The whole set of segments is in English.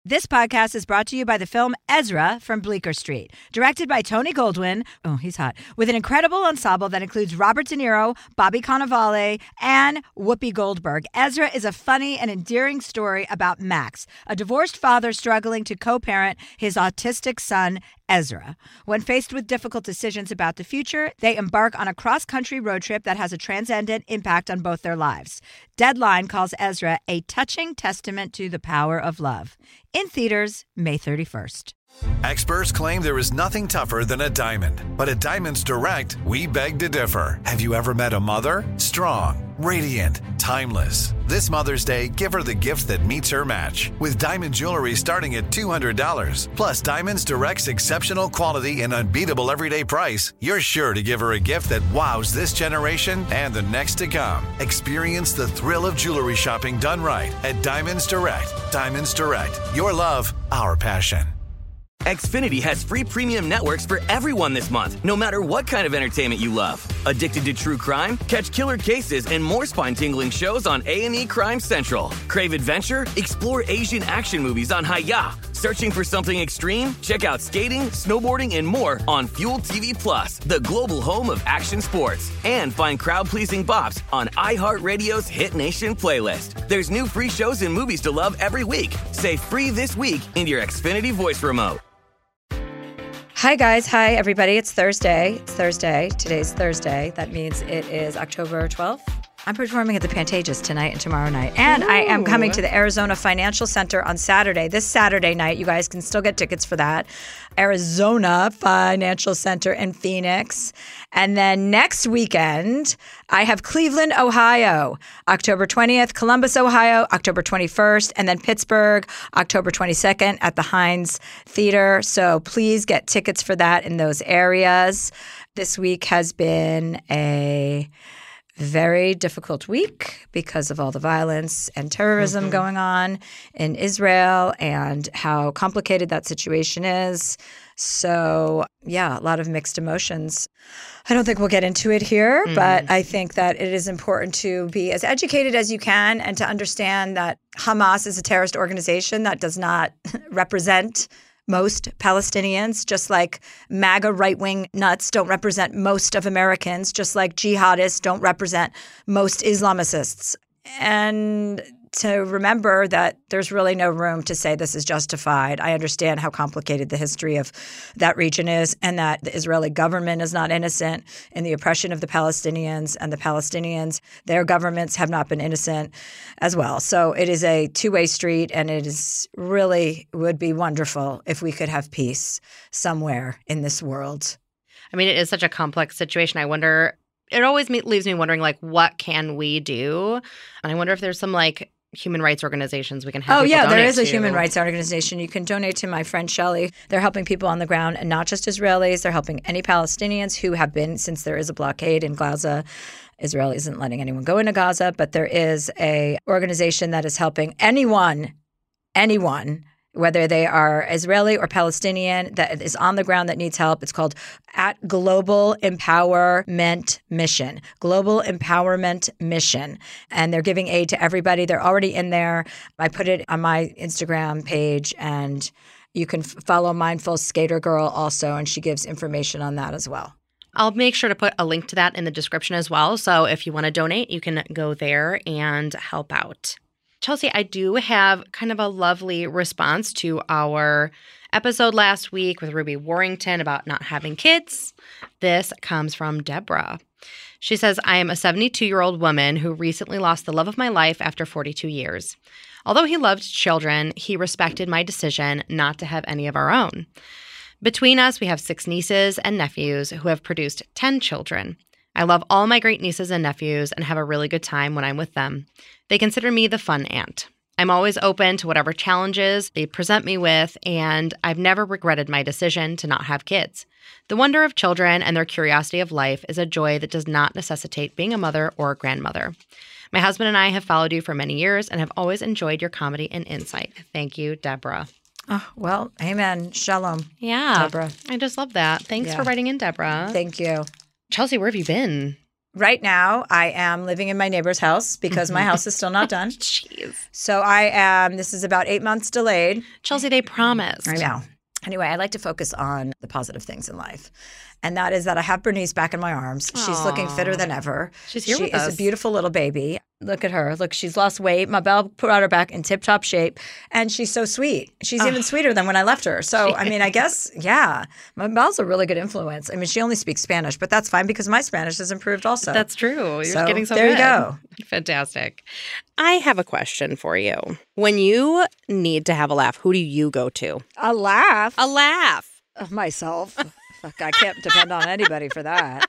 This podcast is brought to you by the film Ezra from Bleecker Street, directed by Tony Goldwyn, oh, he's hot, with an incredible ensemble that includes Robert De Niro, Bobby Cannavale, and Whoopi Goldberg. Ezra is a funny and endearing story about Max, a divorced father struggling to co-parent his autistic son, Ezra. When faced with difficult decisions about the future, they embark on a cross-country road trip that has a transcendent impact on both their lives. Deadline calls Ezra a touching testament to the power of love. In theaters, May 31st. Experts claim there is nothing tougher than a diamond. But at Diamonds Direct, we beg to differ. Have you ever met a mother? Strong, radiant, timeless. This Mother's Day, give her the gift that meets her match. With diamond jewelry starting at $200. Plus, Diamonds Direct's exceptional quality and unbeatable everyday price, you're sure to give her a gift that wows this generation and the next to come. Experience the thrill of jewelry shopping done right at Diamonds Direct. Diamonds Direct. Your love, our passion. Xfinity has free premium networks for everyone this month, no matter what kind of entertainment you love. Addicted to true crime? Catch killer cases and more spine-tingling shows on A&E Crime Central. Crave adventure? Explore Asian action movies on Hi-YAH. Searching for something extreme? Check out skating, snowboarding, and more on Fuel TV Plus, the global home of action sports. And find crowd-pleasing bops on iHeartRadio's Hit Nation playlist. There's new free shows and movies to love every week. Say free this week in your Xfinity voice remote. Hi, guys. Hi, everybody. It's Thursday. Today's Thursday. That means it is October 12th. I'm performing at the Pantages tonight and tomorrow night. And I am coming to the Arizona Financial Center on Saturday. This Saturday night, you guys can still get tickets for that. Arizona Financial Center in Phoenix. And then next weekend, I have Cleveland, Ohio, October 20th, Columbus, Ohio, October 21st, and then Pittsburgh, October 22nd at the Heinz Theater. So please get tickets for that in those areas. This week has been a very difficult week because of all the violence and terrorism going on in Israel and how complicated that situation is. So, yeah, a lot of mixed emotions. I don't think we'll get into it here, but I think that it is important to be as educated as you can and to understand that Hamas is a terrorist organization that does not represent most Palestinians, just like MAGA right-wing nuts don't represent most of Americans, just like jihadists don't represent most Islamicists. And to remember that there's really no room to say this is justified. I understand how complicated the history of that region is and that the Israeli government is not innocent in the oppression of the Palestinians, and the Palestinians, their governments have not been innocent as well. So it is a two-way street, and it is really would be wonderful if we could have peace somewhere in this world. I mean, it is such a complex situation. I wonder, it always leaves me wondering, like, what can we do? And I wonder if there's some, like, human rights organizations we can help. Oh, yeah, there is a human rights organization. You can donate to my friend Shelley. They're helping people on the ground, and not just Israelis. They're helping any Palestinians who have been, since there is a blockade in Gaza. Israel isn't letting anyone go into Gaza, but there is a organization that is helping anyone, whether they are Israeli or Palestinian, that is on the ground that needs help. It's called Global Empowerment Mission. Global Empowerment Mission. And they're giving aid to everybody. They're already in there. I put it on my Instagram page, and you can follow Mindful Skater Girl also, and she gives information on that as well. I'll make sure to put a link to that in the description as well. So if you want to donate, you can go there and help out. Chelsea, I do have kind of a lovely response to our episode last week with Ruby Warrington about not having kids. This comes from Deborah. She says, I am a 72-year-old woman who recently lost the love of my life after 42 years. Although he loved children, he respected my decision not to have any of our own. Between us, we have 6 nieces and nephews who have produced 10 children. I love all my great nieces and nephews and have a really good time when I'm with them. They consider me the fun aunt. I'm always open to whatever challenges they present me with, and I've never regretted my decision to not have kids. The wonder of children and their curiosity of life is a joy that does not necessitate being a mother or a grandmother. My husband and I have followed you for many years and have always enjoyed your comedy and insight. Thank you, Deborah. Oh, well, amen. Shalom. Yeah. Deborah. I just love that. Thanks for writing in, Deborah. Thank you. Chelsea, where have you been? Right now, I am living in my neighbor's house because my house is still not done. Jeez. So this is about 8 months delayed. Chelsea, they promised. I know. Anyway, I like to focus on the positive things in life. And that is that I have Bernice back in my arms. She's looking fitter than ever. She's here with us. She is a beautiful little baby. Look at her. Look, she's lost weight. My Belle put her back in tip-top shape. And she's so sweet. She's even sweeter than when I left her. So, I mean, I guess, yeah. My Belle's a really good influence. I mean, she only speaks Spanish, but that's fine because my Spanish has improved also. That's true. You're getting so there good. You go. Fantastic. I have a question for you. When you need to have a laugh, who do you go to? A laugh? A laugh. Myself. Fuck, I can't depend on anybody for that.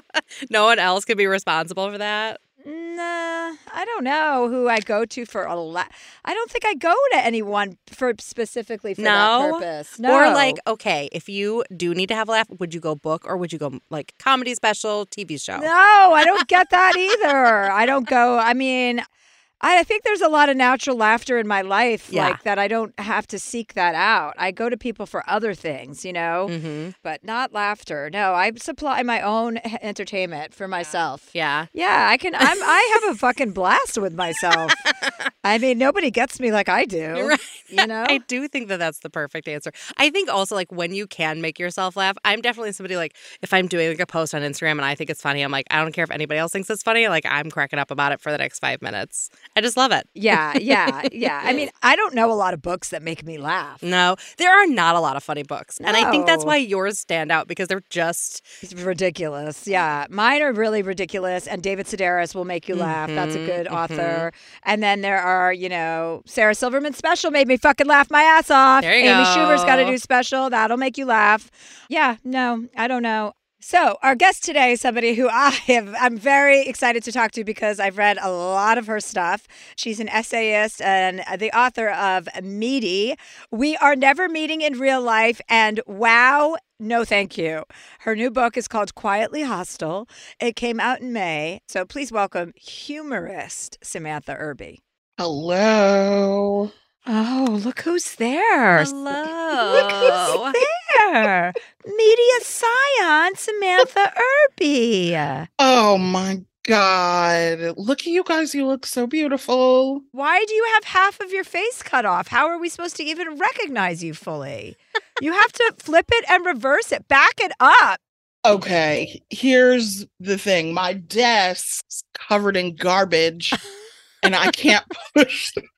No one else could be responsible for that? Nah, I don't know who I go to for a laugh. I don't think I go to anyone specifically for that purpose. No. Or like, okay, if you do need to have a laugh, would you go book or would you go like comedy special, TV show? No, I don't get that either. I don't go. I mean, I think there's a lot of natural laughter in my life, like that I don't have to seek that out. I go to people for other things, but not laughter. No, I supply my own entertainment for myself. Yeah. Yeah, I have a fucking blast with myself. I mean, nobody gets me like I do. Right. I do think that that's the perfect answer. I think also like when you can make yourself laugh, I'm definitely somebody like if I'm doing like a post on Instagram and I think it's funny, I'm like, I don't care if anybody else thinks it's funny. Like I'm cracking up about it for the next 5 minutes. I just love it. Yeah. I mean, I don't know a lot of books that make me laugh. No, there are not a lot of funny books. No. And I think that's why yours stand out because they're just... It's ridiculous. Yeah. Mine are really ridiculous. And David Sedaris will make you laugh. That's a good author. And then there are, Sarah Silverman's special made me fucking laugh my ass off. There you Amy go. Schumer's got to do special. That'll make you laugh. Yeah. No, I don't know. So our guest today is somebody who I'm very excited to talk to because I've read a lot of her stuff. She's an essayist and the author of Meaty. We Are Never Meeting in Real Life and Wow, No Thank You. Her new book is called Quietly Hostile. It came out in May. So please welcome humorist Samantha Irby. Hello. Oh, look who's there. Hello. Look who's there. Media scion, Samantha Irby. Oh my God. Look at you guys. You look so beautiful. Why do you have half of your face cut off? How are we supposed to even recognize you fully? You have to flip it and reverse it. Back it up. Okay. Here's the thing. My desk's covered in garbage and I can't push the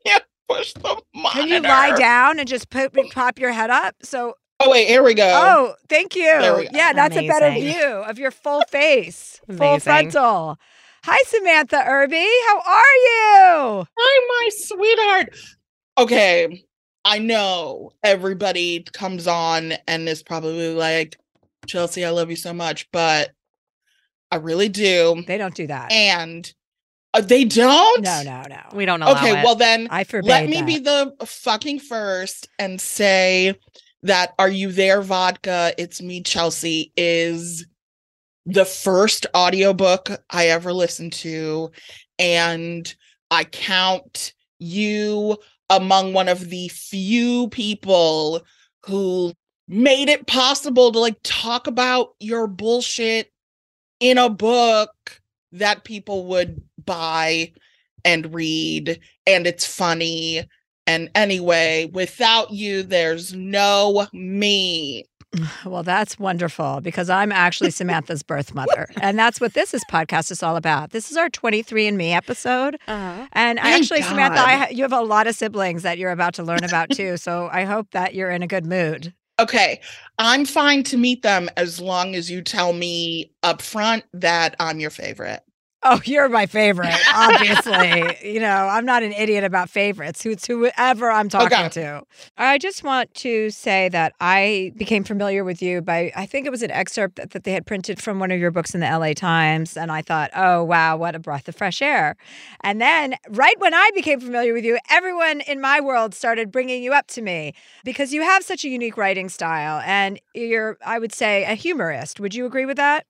monitor. Can you lie down and just pop your head up? So. Oh, wait, here we go. Oh, thank you. Yeah, that's Amazing. a better view of your full face. Full Amazing. frontal. Hi, Samantha Irby. How are you? Hi, my sweetheart. Okay. I know everybody comes on and is probably like, Chelsea, I love you so much, but I really do. They don't do that. And they don't? No. We don't allow Okay, it. well then, I forbade let me that. be the fucking first and say that Are You There, Vodka? It's Me, Chelsea is the first audiobook I ever listened to. And I count you among one of the few people who made it possible to talk about your bullshit in a book that people would buy and read, and it's funny. And anyway, without you, there's no me. Well, that's wonderful because I'm actually Samantha's birth mother. And that's what this podcast is all about. This is our 23andMe episode. And actually, God. Samantha, you have a lot of siblings that you're about to learn about too. So I hope that you're in a good mood. Okay, I'm fine to meet them as long as you tell me up front that I'm your favorite. Oh, you're my favorite, obviously. I'm not an idiot about favorites. It's whoever I'm talking to. I just want to say that I became familiar with you by, I think it was an excerpt that they had printed from one of your books in the LA Times. And I thought, oh, wow, what a breath of fresh air. And then right when I became familiar with you, everyone in my world started bringing you up to me because you have such a unique writing style. And you're, I would say, a humorist. Would you agree with that?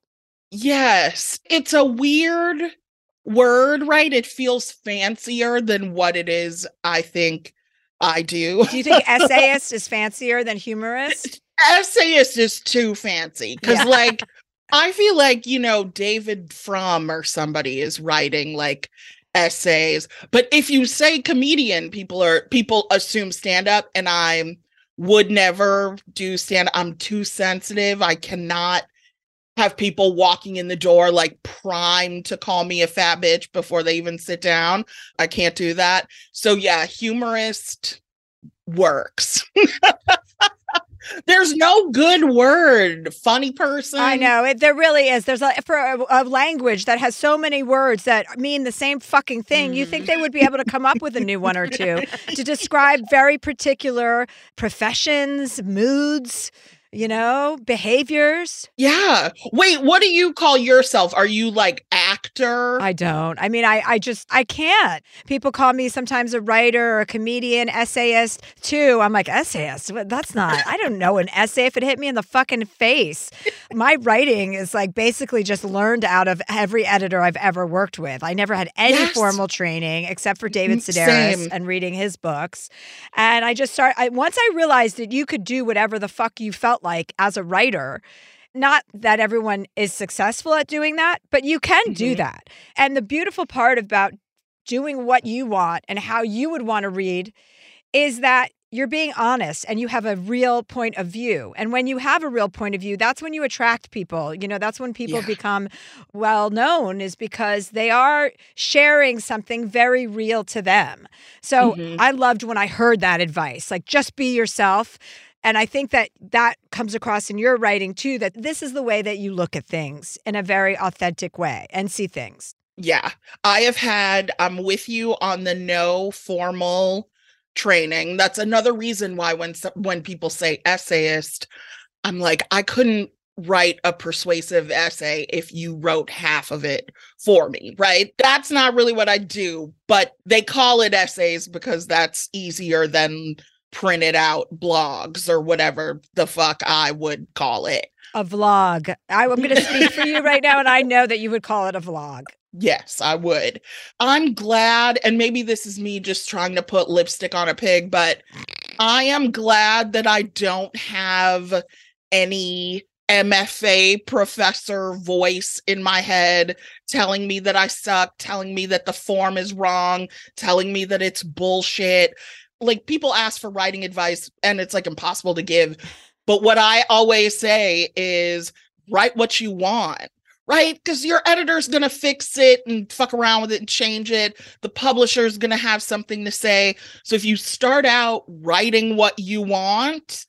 Yes, it's a weird word, right? It feels fancier than what it is, I think I do. Do you think essayist is fancier than humorist? Essayist is too fancy because I feel like, David Frum or somebody is writing like essays. But if you say comedian, people assume stand-up, and I would never do stand-up. I'm too sensitive. I cannot have people walking in the door like primed to call me a fat bitch before they even sit down. I can't do that. So yeah, humorist works. There's no good word. Funny person. I know. There really is. There's a language that has so many words that mean the same fucking thing. You think they would be able to come up with a new one or two to describe very particular professions, moods, behaviors. Yeah. Wait, what do you call yourself? Are you like actor? I don't. I mean, I can't. People call me sometimes a writer or a comedian, essayist too. I'm like, essayist? That's not, I don't know an essay if it hit me in the fucking face. My writing is like basically just learned out of every editor I've ever worked with. I never had any formal training except for David Sedaris and reading his books. And I just once I realized that you could do whatever the fuck you felt like as a writer. Not that everyone is successful at doing that, but you can do that. And the beautiful part about doing what you want and how you would want to read is that you're being honest and you have a real point of view. And when you have a real point of view, that's when you attract people. That's when people become well known, is because they are sharing something very real to them. So I loved when I heard that advice, like just be yourself. And I think that comes across in your writing too, that this is the way that you look at things in a very authentic way and see things. Yeah. I'm with you on the no formal training. That's another reason why when people say essayist, I'm like, I couldn't write a persuasive essay if you wrote half of it for me, right? That's not really what I do, but they call it essays because that's easier than printed out blogs or whatever the fuck I would call it. A vlog. I'm going to speak for you right now, and I know that you would call it a vlog. Yes, I would. I'm glad, and maybe this is me just trying to put lipstick on a pig, but I am glad that I don't have any MFA professor voice in my head telling me that I suck, telling me that the form is wrong, telling me that it's bullshit. Like, people ask for writing advice and it's like impossible to give. But what I always say is write what you want, right? Because your editor's going to fix it and fuck around with it and change it. The publisher's going to have something to say. So if you start out writing what you want,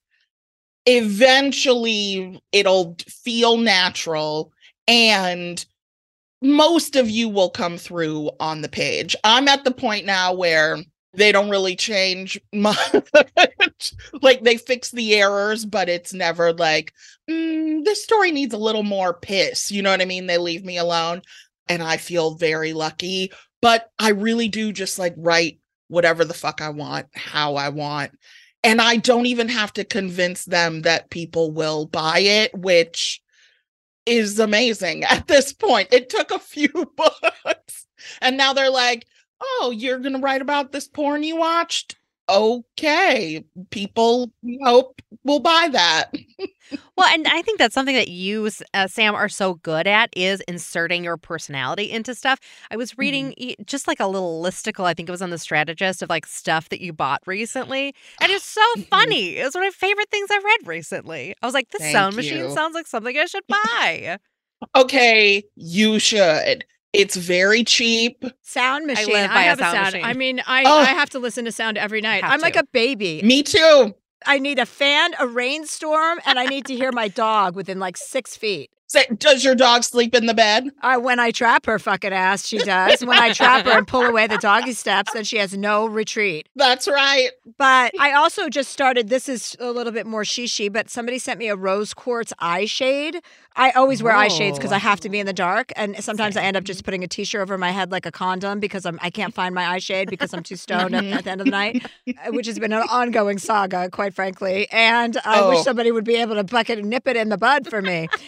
eventually it'll feel natural and most of you will come through on the page. I'm at the point now where they don't really change much. Like, they fix the errors, but it's never like, this story needs a little more piss. You know what I mean? They leave me alone. And I feel very lucky. But I really do just like write whatever the fuck I want, how I want. And I don't even have to convince them that people will buy it, which is amazing at this point. It took a few books. And now they're like, oh, you're going to write about this porn you watched? Okay. People, hope, will buy that. Well, and I think that's something that you, Sam, are so good at, is inserting your personality into stuff. I was reading just like a little listicle, I think it was on The Strategist, of like stuff that you bought recently. And it's so funny. It was one of my favorite things I've read recently. I was like, this sound machine sounds like something I should buy. Okay, you should. It's very cheap. Sound machine. I have a sound sound. machine. I mean, I have to listen to sound every night. I'm like a baby. Me too. I need a fan, a rainstorm, and I need to hear my dog within like 6 feet. Does your dog sleep in the bed? When I trap her fucking ass, she does. When I trap her and pull away the doggy steps, then she has no retreat. That's right. But I also just started, this is a little bit more she, but somebody sent me a rose quartz eye shade. I always wear eye shades because I have to be in the dark. And sometimes I end up just putting a t-shirt over my head like a condom because I can't find my eye shade because I'm too stoned at the end of the night, which has been an ongoing saga, quite frankly. And I wish somebody would be able to nip it in the bud for me. Anywho.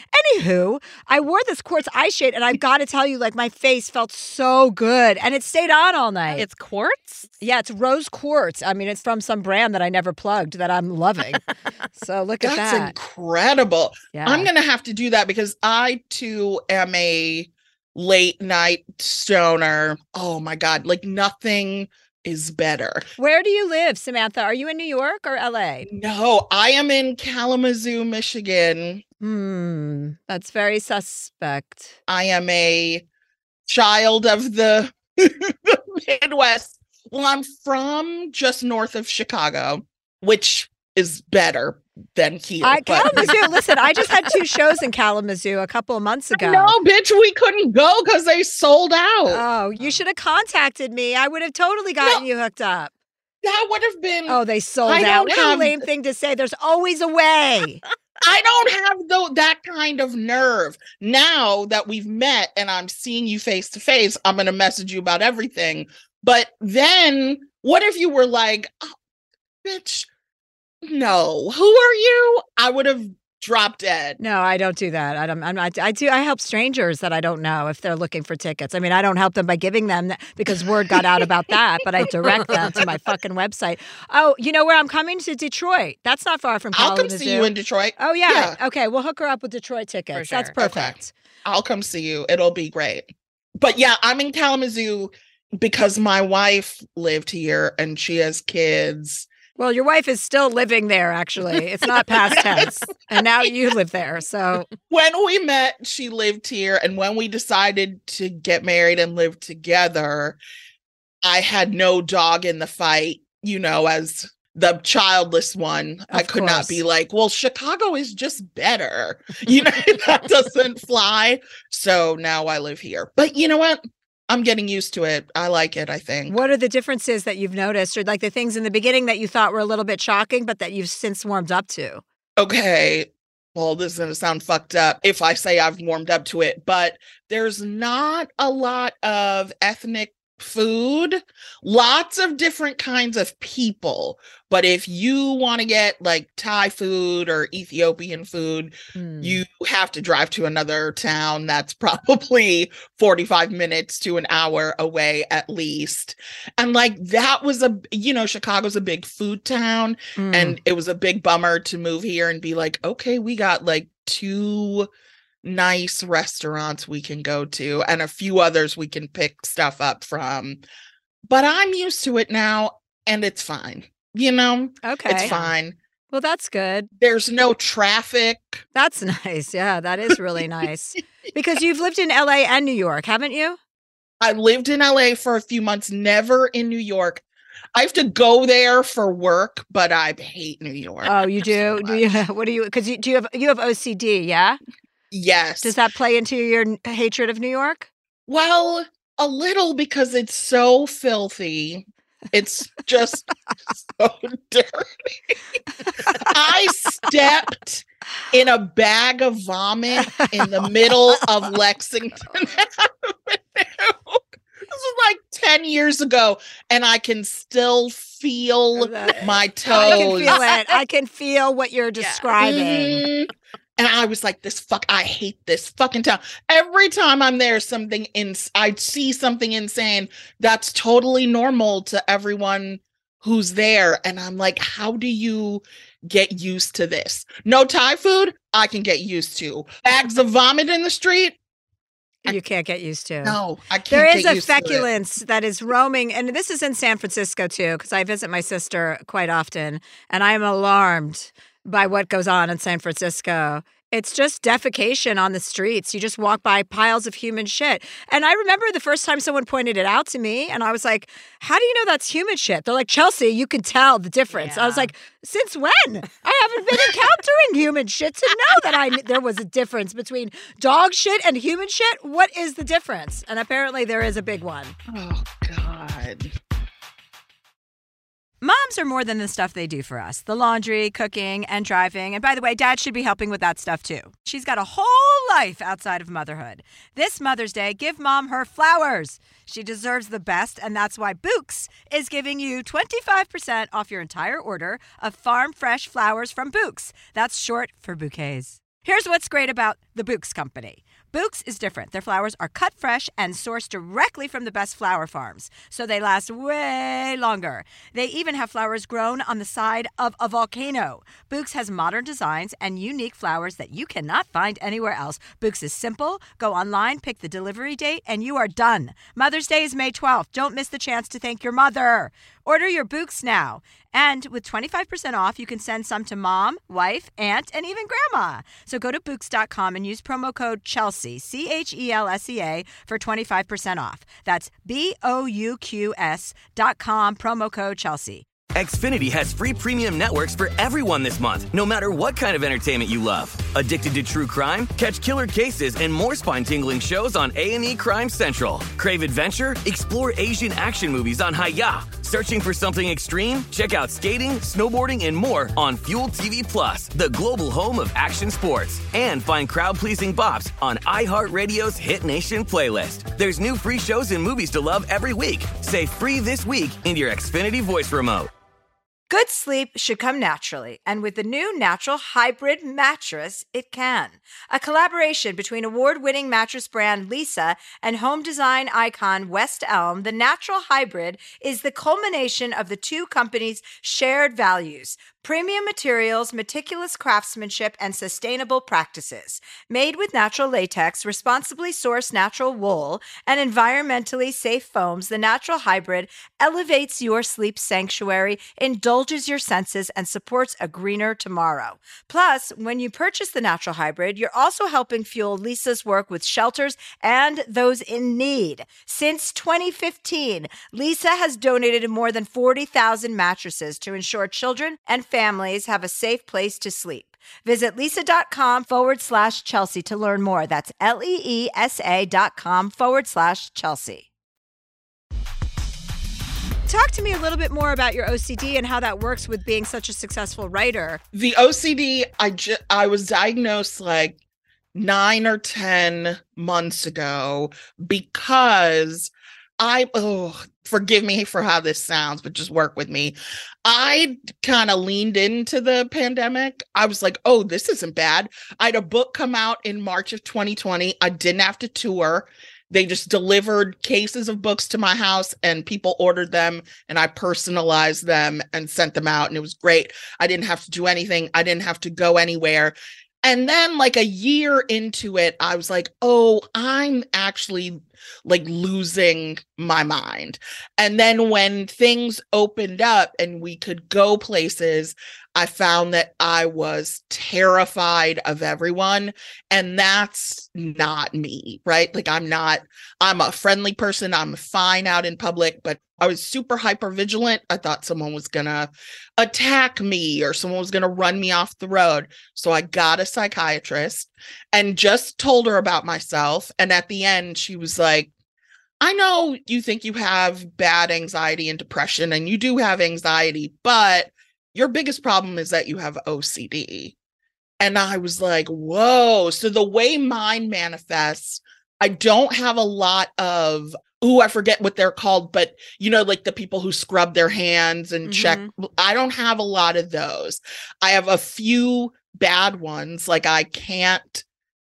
Anywho, I wore this quartz eye shade, and I've got to tell you, like, my face felt so good, and it stayed on all night. It's quartz? Yeah, it's rose quartz. I mean, it's from some brand that I never plugged that I'm loving. So look at that. That's incredible. Yeah. I'm going to have to do that because I, too, am a late night stoner. Oh, my God. Like, nothing is better. Where do you live, Samantha? Are you in New York or LA? No, I am in Kalamazoo, Michigan. That's very suspect. I am a child of the Midwest. Well, I'm from just north of Chicago, which is better than here. Kalamazoo, listen, I just had 2 shows in Kalamazoo a couple of months ago. No, bitch, we couldn't go because they sold out. Oh, you should have contacted me. I would have totally gotten you hooked up. That would have been. Oh, they sold out. What a lame thing to say. There's always a way. I don't have that kind of nerve. Now that we've met and I'm seeing you face to face, I'm going to message you about everything. But then what if you were like, oh, bitch, no, who are you? I would have dropped dead. No, I don't do that. I help strangers that I don't know if they're looking for tickets. I mean, I don't help them by giving them because word got out about that, but I direct them to my fucking website. Oh, you know where I'm coming to? Detroit. That's not far from Kalamazoo. I'll come see you in Detroit. Oh, yeah. Okay, we'll hook her up with Detroit tickets. Sure. That's perfect. Okay. I'll come see you. It'll be great. But yeah, I'm in Kalamazoo because my wife lived here and she has kids. Well, your wife is still living there, actually. It's not past tense. And now you live there. So when we met, she lived here. And when we decided to get married and live together, I had no dog in the fight, you know, as the childless one. I could not be like, well, Chicago is just better. You know, that doesn't fly. So now I live here. But you know what? I'm getting used to it. I like it, I think. What are the differences that you've noticed, or like the things in the beginning that you thought were a little bit shocking, but that you've since warmed up to? Okay. Well, this is going to sound fucked up if I say I've warmed up to it, but there's not a lot of ethnic food, lots of different kinds of people. But if you want to get like Thai food or Ethiopian food, you have to drive to another town that's probably 45 minutes to an hour away at least. And like that was Chicago's a big food town. And it was a big bummer to move here and be like, okay, we got like 2 nice restaurants we can go to and a few others we can pick stuff up from. But I'm used to it now and it's fine. You know? Okay. It's fine. Well, that's good. There's no traffic. That's nice. Yeah, that is really nice. Because you've lived in LA and New York, haven't you? I lived in LA for a few months, never in New York. I have to go there for work, but I hate New York. Oh, you do? So do you? What do you? Because you have OCD, yeah? Yes. Does that play into your hatred of New York? Well, a little because it's so filthy. It's just so dirty. I stepped in a bag of vomit in the middle of Lexington Avenue. This was like 10 years ago, and I can still feel my toes. I can feel it. I can feel what you're describing. And I was like, I hate this fucking town. Every time I'm there, I see something insane that's totally normal to everyone who's there. And I'm like, how do you get used to this? No Thai food, I can get used to. Bags of vomit in the street, you can't get used to. No, I can't. There is a feculence that is roaming, and this is in San Francisco too, because I visit my sister quite often, and I am alarmed by what goes on in San Francisco. It's just defecation on the streets. You just walk by piles of human shit. And I remember the first time someone pointed it out to me, and I was like, how do you know that's human shit? They're like, Chelsea, you can tell the difference. Yeah. I was like, since when? I haven't been encountering human shit to know that there was a difference between dog shit and human shit. What is the difference? And apparently there is a big one. Oh, God. Moms are more than the stuff they do for us. The laundry, cooking, and driving. And by the way, Dad should be helping with that stuff too. She's got a whole life outside of motherhood. This Mother's Day, give Mom her flowers. She deserves the best, and that's why Bouqs is giving you 25% off your entire order of farm fresh flowers from Bouqs. That's short for bouquets. Here's what's great about the Books Company. Books is different. Their flowers are cut fresh and sourced directly from the best flower farms, so they last way longer. They even have flowers grown on the side of a volcano. Books has modern designs and unique flowers that you cannot find anywhere else. Books is simple. Go online, pick the delivery date, and you are done. Mother's Day is May 12th. Don't miss the chance to thank your mother. Order your Books now. And with 25% off, you can send some to mom, wife, aunt, and even grandma. So go to Books.com and use promo code Chelsea, CHELSEA, for 25% off. That's BOUQS.com, promo code Chelsea. Xfinity has free premium networks for everyone this month, no matter what kind of entertainment you love. Addicted to true crime? Catch killer cases and more spine-tingling shows on A&E Crime Central. Crave adventure? Explore Asian action movies on Hi-YAH. Searching for something extreme? Check out skating, snowboarding, and more on Fuel TV Plus, the global home of action sports. And find crowd-pleasing bops on iHeartRadio's Hit Nation playlist. There's new free shows and movies to love every week. Say free this week in your Xfinity voice remote. Good sleep should come naturally, and with the new Natural Hybrid mattress, it can. A collaboration between award-winning mattress brand Leesa and home design icon West Elm, the Natural Hybrid is the culmination of the two companies' shared values: premium materials, meticulous craftsmanship, and sustainable practices. Made with natural latex, responsibly sourced natural wool, and environmentally safe foams, the Natural Hybrid elevates your sleep sanctuary, indulges your senses, and supports a greener tomorrow. Plus, when you purchase the Natural Hybrid, you're also helping fuel Leesa's work with shelters and those in need. Since 2015, Leesa has donated more than 40,000 mattresses to ensure children and families have a safe place to sleep. Visit Leesa.com/Chelsea to learn more. That's LEESA.com/Chelsea. Talk to me a little bit more about your OCD and how that works with being such a successful writer. The OCD, I was diagnosed like 9 or 10 months ago because forgive me for how this sounds, but just work with me. I kind of leaned into the pandemic. I was like, oh, this isn't bad. I had a book come out in March of 2020. I didn't have to tour. They just delivered cases of books to my house and people ordered them and I personalized them and sent them out. And it was great. I didn't have to do anything. I didn't have to go anywhere. And then like a year into it, I was like, oh, I'm actually like losing my mind. And then when things opened up and we could go places, I found that I was terrified of everyone. And that's not me, right? Like I'm a friendly person. I'm fine out in public, but I was super hyper vigilant. I thought someone was going to attack me or someone was going to run me off the road. So I got a psychiatrist and just told her about myself. And at the end, she was like, I know you think you have bad anxiety and depression, and you do have anxiety, but your biggest problem is that you have OCD. And I was like, whoa. So the way mine manifests, I don't have a lot of, I forget what they're called, but like the people who scrub their hands and check. I don't have a lot of those. I have a few bad ones. Like I can't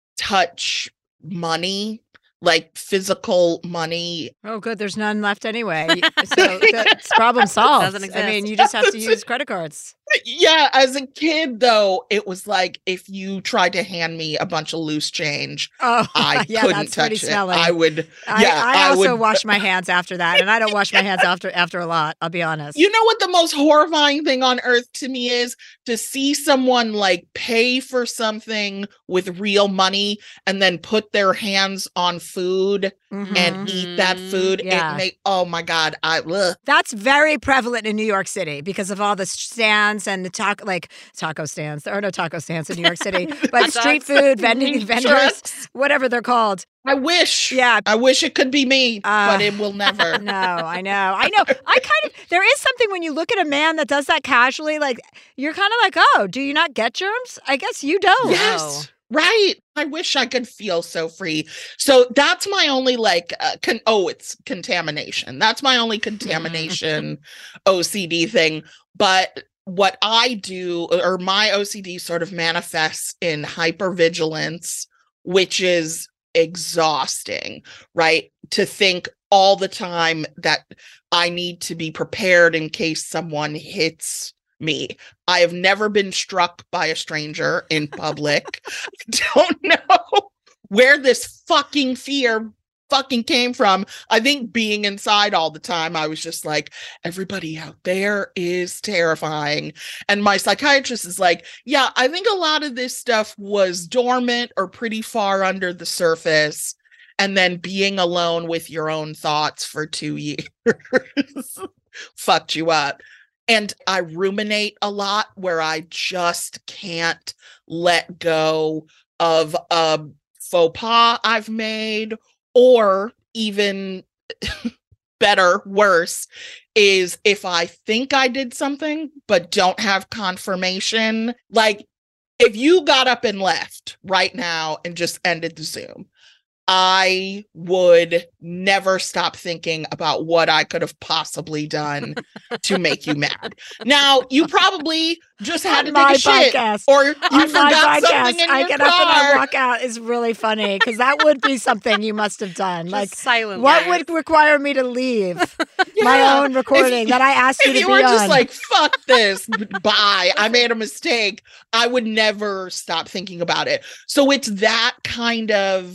touch money, like physical money. Oh, good. There's none left anyway. So that's problem solved. Doesn't exist. I mean, you just have to use credit cards. Yeah. As a kid, though, it was like if you tried to hand me a bunch of loose change, I couldn't touch it. I would. I also wash my hands after that, and I don't wash my hands after a lot. I'll be honest. You know what the most horrifying thing on earth to me is? To see someone like pay for something with real money and then put their hands on food and eat that food. Yeah. Oh my God. That's very prevalent in New York City because of all the stands and the taco stands. There are no taco stands in New York City, but street food vendors, whatever they're called. I wish. Yeah. I wish it could be me, but it will never. No, I know. There is something when you look at a man that does that casually, like you're kind of like, oh, do you not get germs? I guess you don't. Yes. Right. I wish I could feel so free. So that's my only it's contamination. That's my only contamination OCD thing. But what I do, or my OCD sort of manifests in hypervigilance, which is exhausting, right? To think all the time that I need to be prepared in case someone hits me. I have never been struck by a stranger in public. I don't know where this fucking fear fucking came from. I think being inside all the time, I was just like, everybody out there is terrifying. And my psychiatrist is like, yeah, I think a lot of this stuff was dormant or pretty far under the surface. And then being alone with your own thoughts for 2 years fucked you up. And I ruminate a lot where I just can't let go of a faux pas I've made, or even better, worse, is if I think I did something but don't have confirmation. Like, if you got up and left right now and just ended the Zoom, I would never stop thinking about what I could have possibly done to make you mad. Now, you probably just had to take a shit, or you forgot something in your I get car. up and I walk out is really funny, because that would be something you must have done. Just like, silent. what would require me to leave my own recording that I asked you to If be you were on? just like, fuck this, bye, I made a mistake, I would never stop thinking about it. So it's that kind of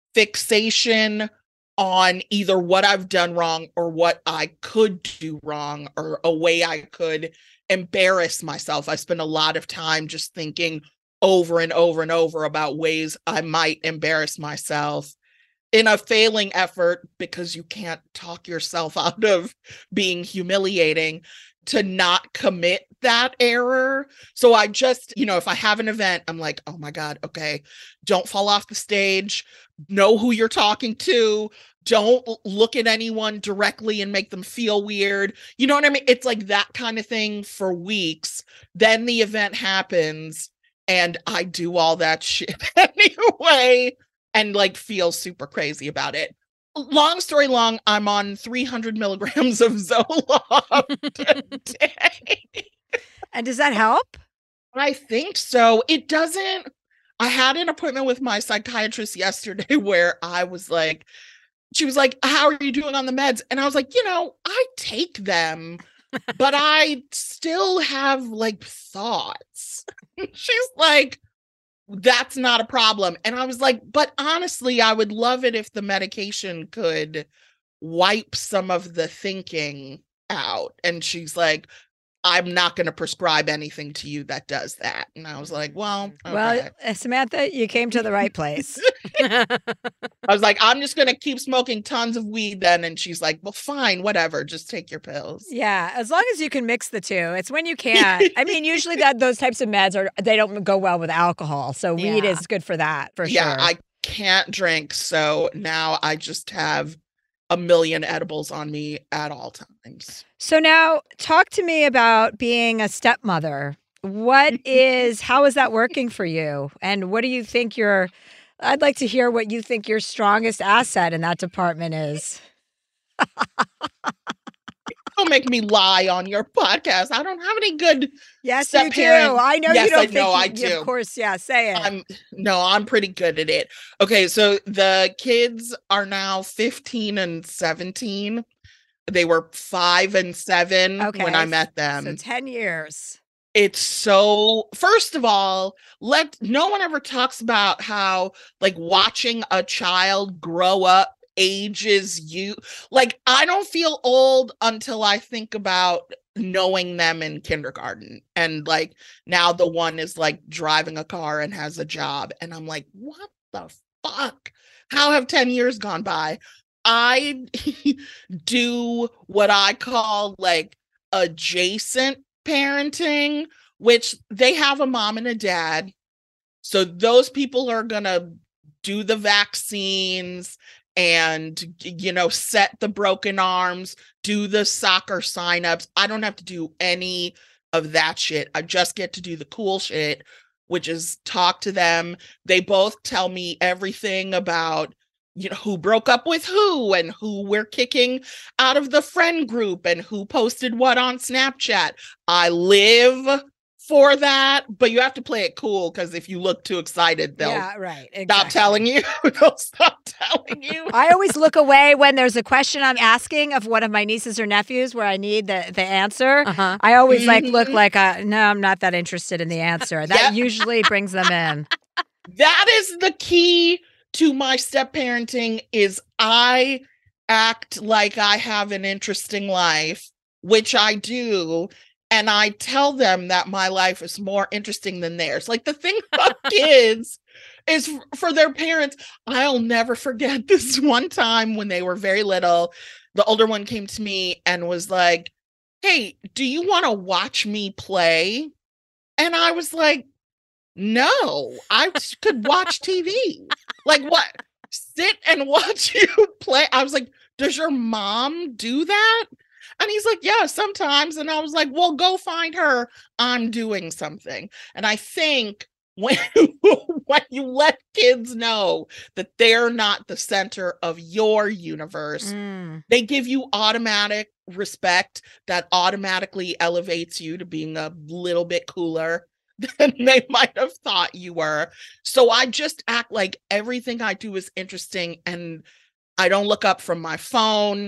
fixation on either what I've done wrong or what I could do wrong, or a way I could embarrass myself. I spend a lot of time just thinking over and over and over about ways I might embarrass myself in a failing effort, because you can't talk yourself out of being humiliating, to not commit that error. So I just, if I have an event, I'm like, oh my God, okay, don't fall off the stage. Know who you're talking to. Don't look at anyone directly and make them feel weird. You know what I mean? It's like that kind of thing for weeks. Then the event happens and I do all that shit anyway, and like feel super crazy about it. Long story long, I'm on 300 milligrams of Zoloft a day. And does that help? I think so. It doesn't. I had an appointment with my psychiatrist yesterday where I was like, she was like, how are you doing on the meds? And I was like, I take them, but I still have like thoughts. She's like, that's not a problem. And I was like, but honestly, I would love it if the medication could wipe some of the thinking out. And she's like, I'm not going to prescribe anything to you that does that. And I was like, well, okay. Well, Samantha, you came to the right place. I was like, I'm just going to keep smoking tons of weed then. And she's like, well, fine, whatever. Just take your pills. Yeah, as long as you can mix the two. It's when you can't. I mean, usually those types of meds they don't go well with alcohol. So weed is good for that, for sure. Yeah, I can't drink. So now I just have a million edibles on me at all times. So now talk to me about being a stepmother. How is that working for you? And what do you think I'd like to hear what you think your strongest asset in that department is. Don't make me lie on your podcast. I don't have any good Yes, you do. I know you don't think I do. Of course, yeah, say it. I'm pretty good at it. Okay, so the kids are now 15 and 17. They were 5 and 7 when I met them. So 10 years. It's so, first of all, no one ever talks about how like watching a child grow up ages you. Like, I don't feel old until I think about knowing them in kindergarten, and like now the one is like driving a car and has a job, and I'm like, what the fuck? How have 10 years gone by? I do what I call like adjacent parenting, which they have a mom and a dad, so those people are gonna do the vaccines and set the broken arms, do the soccer signups. I don't have to do any of that shit. I just get to do the cool shit, which is talk to them. They both tell me everything about who broke up with who and who we're kicking out of the friend group and who posted what on Snapchat. I live for that, but you have to play it cool, because if you look too excited, they'll stop telling you. They'll stop telling you. I always look away when there's a question I'm asking of one of my nieces or nephews where I need the answer. I always look like, no, I'm not that interested in the answer. That usually brings them in. That is the key to my step parenting, is I act like I have an interesting life, which I do. And I tell them that my life is more interesting than theirs. Like, the thing about kids is, for their parents, I'll never forget this one time when they were very little. The older one came to me and was like, hey, do you want to watch me play? And I was like, no, I could watch TV. Like, what? Sit and watch you play? I was like, does your mom do that? And he's like, yeah, sometimes. And I was like, well, go find her. I'm doing something. And I think when you let kids know that they're not the center of your universe, they give you automatic respect that automatically elevates you to being a little bit cooler than they might have thought you were. So I just act like everything I do is interesting, and I don't look up from my phone.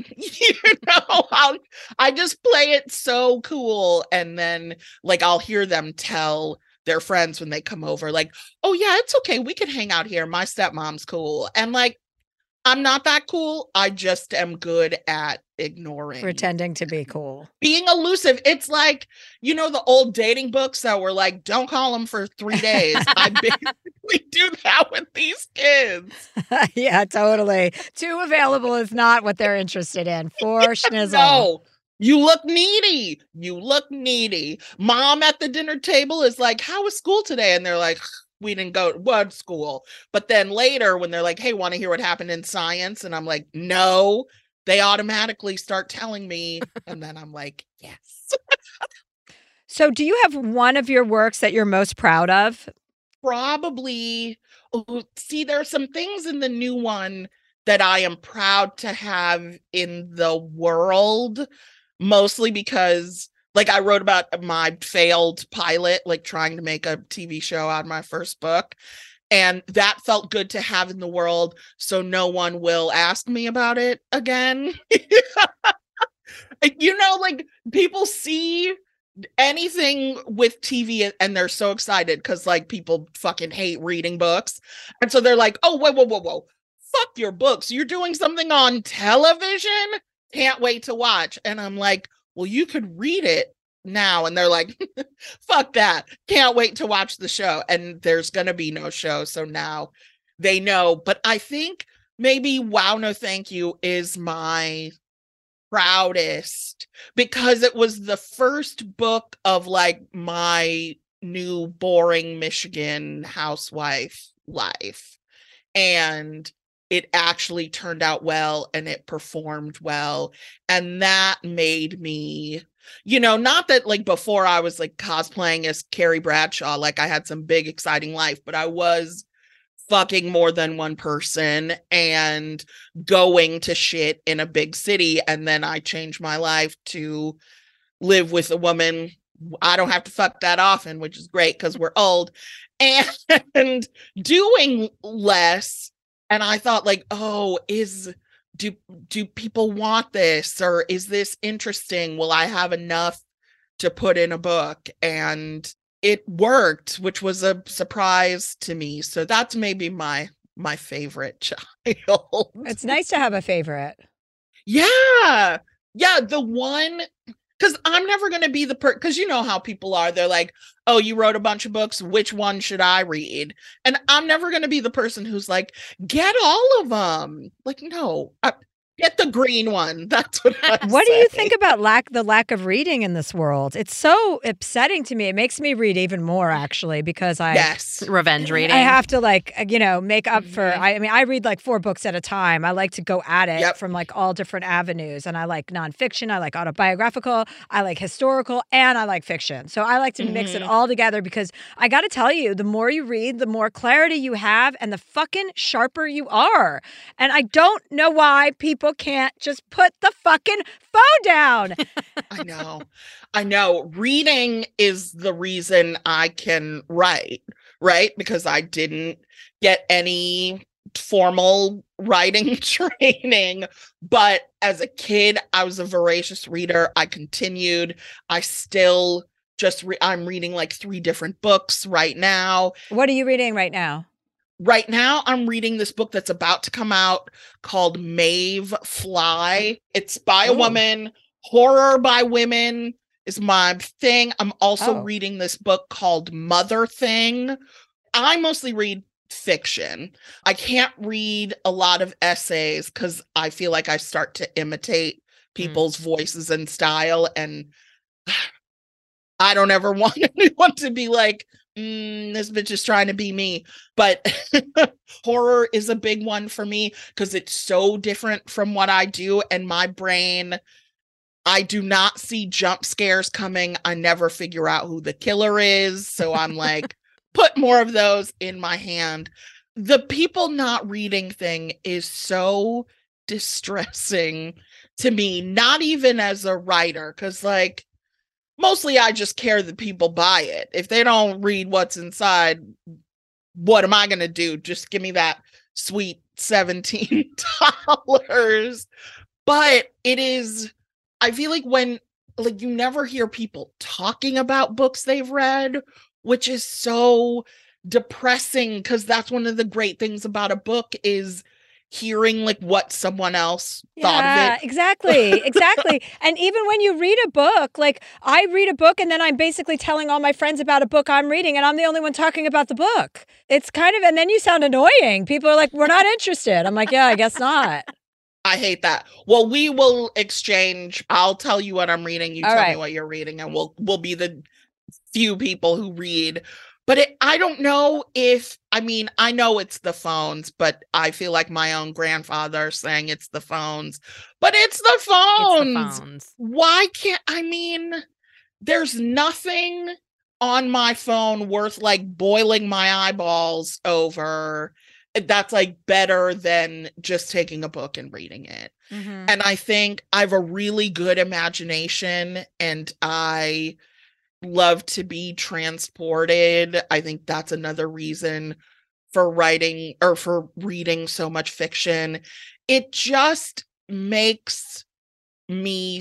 I just play it so cool. And then, like, I'll hear them tell their friends when they come over, like, oh yeah, it's okay, we can hang out here, my stepmom's cool. And like, I'm not that cool. I just am good at ignoring. Pretending to be cool. Being elusive. It's like, the old dating books that were like, don't call them for 3 days. I basically do that with these kids. Yeah, totally. Too available is not what they're interested in. For schnizzle. No. You look needy. You look needy. Mom at the dinner table is like, how was school today? And they're like, we didn't go to what school. But then later, when they're like, hey, want to hear what happened in science? And I'm like, no, they automatically start telling me. And then I'm like, yes. So do you have one of your works that you're most proud of? Probably. See, there are some things in the new one that I am proud to have in the world, mostly because, like, I wrote about my failed pilot, like trying to make a TV show out of my first book. And that felt good to have in the world, so no one will ask me about it again. Like, people see anything with TV and they're so excited because, like, people fucking hate reading books. And so they're like, oh, whoa. Fuck your books. You're doing something on television? Can't wait to watch. And I'm like, well, you could read it now. And they're like, fuck that. Can't wait to watch the show. And there's going to be no show. So now they know. But I think maybe Wow, No Thank You is my proudest, because it was the first book of, like, my new boring Michigan housewife life. And it actually turned out well, and it performed well. And that made me, not that, like, before I was, like, cosplaying as Carrie Bradshaw, like, I had some big exciting life, but I was fucking more than one person and going to shit in a big city. And then I changed my life to live with a woman I don't have to fuck that often, which is great because we're old, and doing less. And I thought, like, oh, do people want this, or is this interesting? Will I have enough to put in a book? And it worked, which was a surprise to me. So that's maybe my favorite child. It's nice to have a favorite. Yeah. The one, because I'm never going to be the because you know how people are. They're like, oh, you wrote a bunch of books. Which one should I read? And I'm never going to be the person who's like, get all of them. Like, no, Get the green one. That's what I What do say. you think about the lack of reading in this world? It's so upsetting to me. It makes me read even more, actually, because Yes. Revenge reading. I have to make up for. I mean, I read like 4 books at a time. I like to go at it from like all different avenues, and I like nonfiction. I like autobiographical. I like historical, and I like fiction. So I like to mix it all together because I got to tell you, the more you read, the more clarity you have, and the fucking sharper you are. And I don't know why people can't just put the fucking phone down. I know. Reading is the reason I can write, right? Because I didn't get any formal writing training, but as a kid, I was a voracious reader. I continued. I still I'm reading like 3 different books right now. What are you reading right now? Right now, I'm reading this book that's about to come out called Maeve Fly. It's by a woman. Horror by women is my thing. I'm also reading this book called Mother Thing. I mostly read fiction. I can't read a lot of essays because I feel like I start to imitate people's voices and style. And I don't ever want anyone to be like, this bitch is trying to be me. But horror is a big one for me because it's so different from what I do. And my brain, I do not see jump scares coming. I never figure out who the killer is. So I'm like, put more of those in my hand. The people not reading thing is so distressing to me, not even as a writer, because like, mostly I just care that people buy it. If they don't read what's inside, what am I going to do? Just give me that sweet $17. But it is, I feel like when, like, you never hear people talking about books they've read, which is so depressing because that's one of the great things about a book is hearing like what someone else thought of it. Exactly. And even when you read a book, like I read a book and then I'm basically telling all my friends about a book I'm reading and I'm the only one talking about the book. It's kind of, and then you sound annoying. People are like, we're not interested. I'm like, yeah, I guess not. I hate that. Well, we will exchange. I'll tell you what I'm reading. You tell me what you're reading, and we'll be the few people who read. But I don't know if, I mean, I know it's the phones, but I feel like my own grandfather saying it's the phones. But it's the phones. It's the phones. Why can't, I mean, there's nothing on my phone worth like boiling my eyeballs over that's like better than just taking a book and reading it. Mm-hmm. And I think I have a really good imagination and I love to be transported. I think that's another reason for writing or for reading so much fiction. It just makes me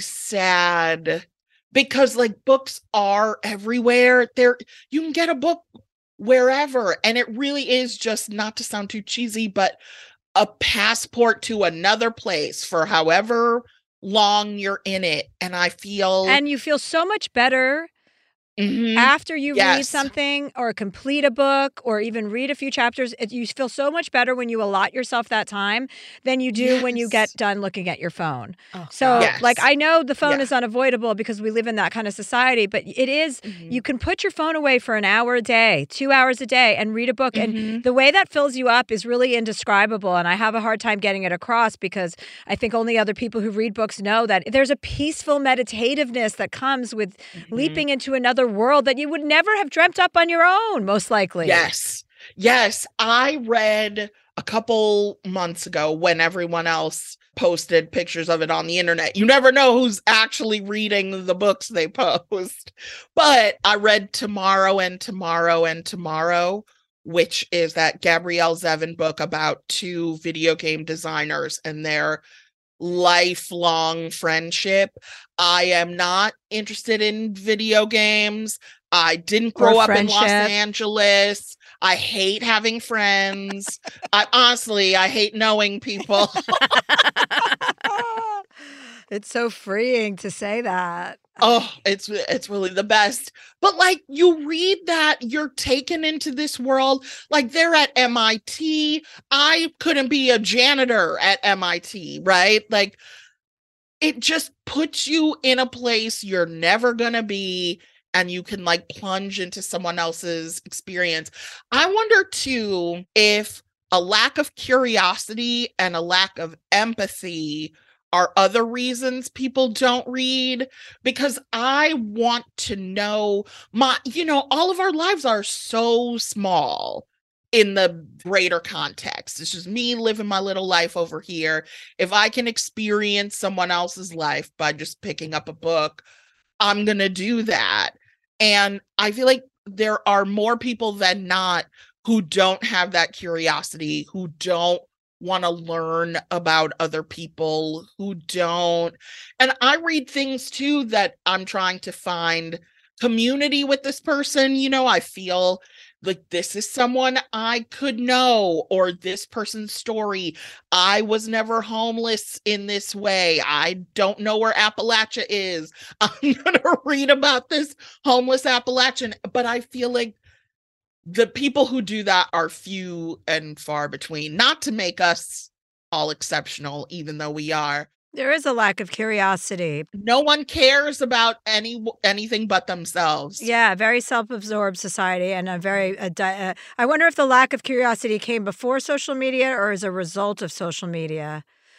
sad because like books are everywhere. You can get a book wherever, and it really is just, not to sound too cheesy, but a passport to another place for however long you're in it. And you feel so much better after you read something or complete a book or even read a few chapters. You feel so much better when you allot yourself that time than you do when you get done looking at your phone. Like, I know the phone is unavoidable because we live in that kind of society, but it is, you can put your phone away for an hour a day, 2 hours a day and read a book. And the way that fills you up is really indescribable. And I have a hard time getting it across because I think only other people who read books know that there's a peaceful meditativeness that comes with leaping into another world that you would never have dreamt up on your own, most likely. Yes. I read a couple months ago when everyone else posted pictures of it on the internet. You never know who's actually reading the books they post. But I read Tomorrow and Tomorrow and Tomorrow, which is that Gabrielle Zevin book about 2 video game designers and their lifelong friendship. I am not interested in video games. I didn't grow up in Los Angeles. I hate having friends. I hate knowing people. It's so freeing to say that. Oh, it's really the best. But like you read that, you're taken into this world. Like they're at MIT. I couldn't be a janitor at MIT, right? Like it just puts you in a place you're never gonna be, and you can like plunge into someone else's experience. I wonder too if a lack of curiosity and a lack of empathy are other reasons people don't read, because I want to know all of our lives are so small in the greater context. It's just me living my little life over here. If I can experience someone else's life by just picking up a book, I'm going to do that. And I feel like there are more people than not who don't have that curiosity, who don't want to learn about other people, who don't. And I read things too that I'm trying to find community with this person. I feel like this is someone I could know, or this person's story. I was never homeless in this way. I don't know where Appalachia is. I'm going to read about this homeless Appalachian. But I feel like the people who do that are few and far between, not to make us all exceptional, even though we are. There is a lack of curiosity. No one cares about anything but themselves. Yeah, very self-absorbed society, and I wonder if the lack of curiosity came before social media or as a result of social media.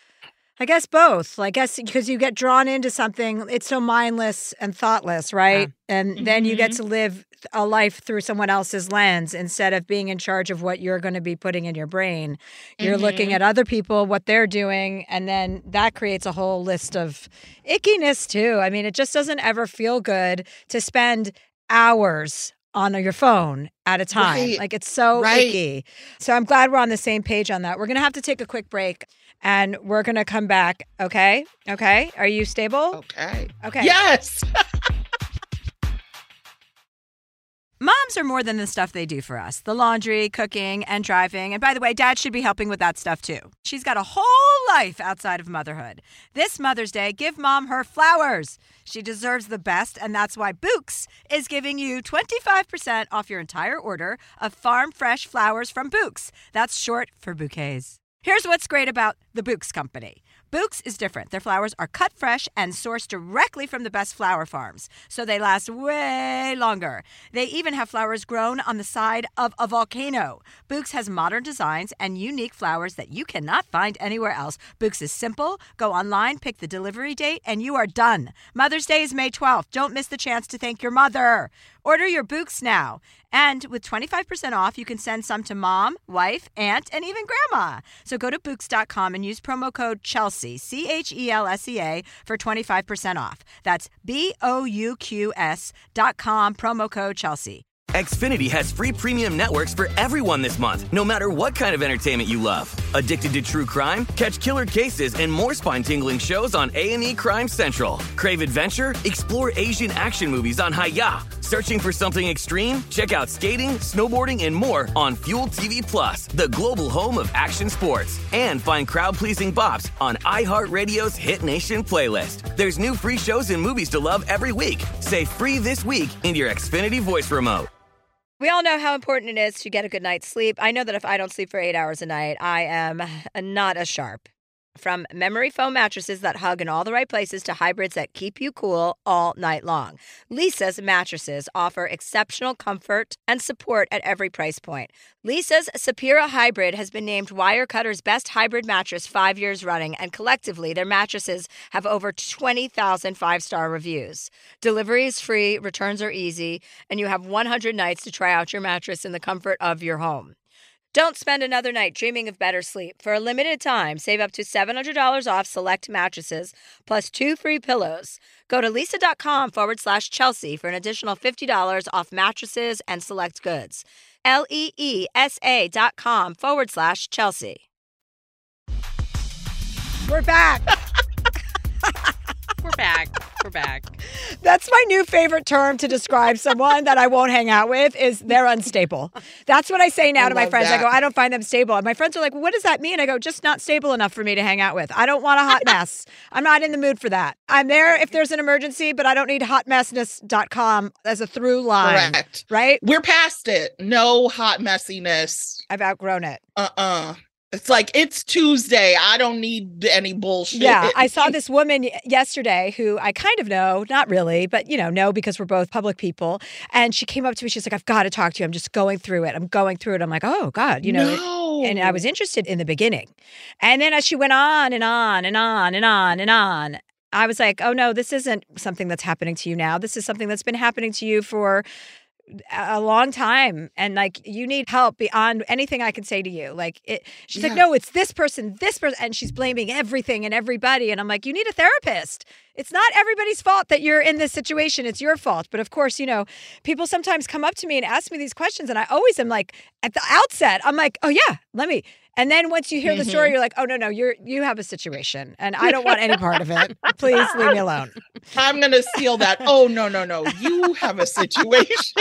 I guess both. I guess because you get drawn into something, it's so mindless and thoughtless, right? Yeah. And then you get to live a life through someone else's lens instead of being in charge of what you're going to be putting in your brain. You're looking at other people, what they're doing, and then that creates a whole list of ickiness too. I mean, it just doesn't ever feel good to spend hours on your phone at a time. Right. Like it's so icky. So I'm glad we're on the same page on that. We're going to have to take a quick break and we're going to come back. Okay? Okay. Are you stable? Okay. Okay. Yes. Moms are more than the stuff they do for us. The laundry, cooking, and driving. And by the way, Dad should be helping with that stuff too. She's got a whole life outside of motherhood. This Mother's Day, give Mom her flowers. She deserves the best, and that's why Bouqs is giving you 25% off your entire order of farm fresh flowers from Bouqs. That's short for bouquets. Here's what's great about the Bouqs company. Bouqs is different. Their flowers are cut fresh and sourced directly from the best flower farms, so they last way longer. They even have flowers grown on the side of a volcano. Bouqs has modern designs and unique flowers that you cannot find anywhere else. Bouqs is simple. Go online, pick the delivery date, and you are done. Mother's Day is May 12th. Don't miss the chance to thank your mother. Order your Bouqs now. And with 25% off, you can send some to mom, wife, aunt, and even grandma. So go to Bouqs.com and use promo code Chelsea, CHELSEA, for 25% off. That's BOUQS.com, promo code Chelsea. Xfinity has free premium networks for everyone this month, no matter what kind of entertainment you love. Addicted to true crime? Catch killer cases and more spine-tingling shows on A&E Crime Central. Crave adventure? Explore Asian action movies on Hi-YAH. Searching for something extreme? Check out skating, snowboarding, and more on Fuel TV Plus, the global home of action sports. And find crowd-pleasing bops on iHeartRadio's Hit Nation playlist. There's new free shows and movies to love every week. Say free this week in your Xfinity voice remote. We all know how important it is to get a good night's sleep. I know that if I don't sleep for 8 hours a night, I am not as sharp. From memory foam mattresses that hug in all the right places to hybrids that keep you cool all night long, Leesa's mattresses offer exceptional comfort and support at every price point. Leesa's Sapira Hybrid has been named Wirecutter's best hybrid mattress 5 years running, and collectively their mattresses have over 20,000 five-star reviews. Delivery is free, returns are easy, and you have 100 nights to try out your mattress in the comfort of your home. Don't spend another night dreaming of better sleep. For a limited time, save up to $700 off select mattresses, plus 2 free pillows. Go to leesa.com/Chelsea for an additional $50 off mattresses and select goods. LEESA.com/Chelsea. We're back. We're back. We're back. That's my new favorite term to describe someone that I won't hang out with is they're unstable. That's what I say now to my friends. I go, I don't find them stable. And my friends are like, what does that mean? I go, just not stable enough for me to hang out with. I don't want a hot mess. I'm not in the mood for that. I'm there if there's an emergency, but I don't need hotmessness.com as a through line. Correct. Right? We're past it. No hot messiness. I've outgrown it. It's like, it's Tuesday. I don't need any bullshit. Yeah, I saw this woman yesterday who I kind of know, not really, but, know because we're both public people. And she came up to me. She's like, I've got to talk to you. I'm just going through it. I'm like, oh, God, No. And I was interested in the beginning. And then as she went on and on and on and on and on, I was like, oh, no, this isn't something that's happening to you now. This is something that's been happening to you for a long time, and like you need help beyond anything I can say to you. She's like, no, it's this person, and she's blaming everything and everybody. And I'm like, you need a therapist. It's not everybody's fault that you're in this situation. It's your fault. But of course, people sometimes come up to me and ask me these questions, and I always am like, at the outset, I'm like, oh yeah, let me. And then once you hear the story, you're like, oh, no, you have a situation and I don't want any part of it. Please leave me alone. I'm going to steal that. Oh, no. You have a situation.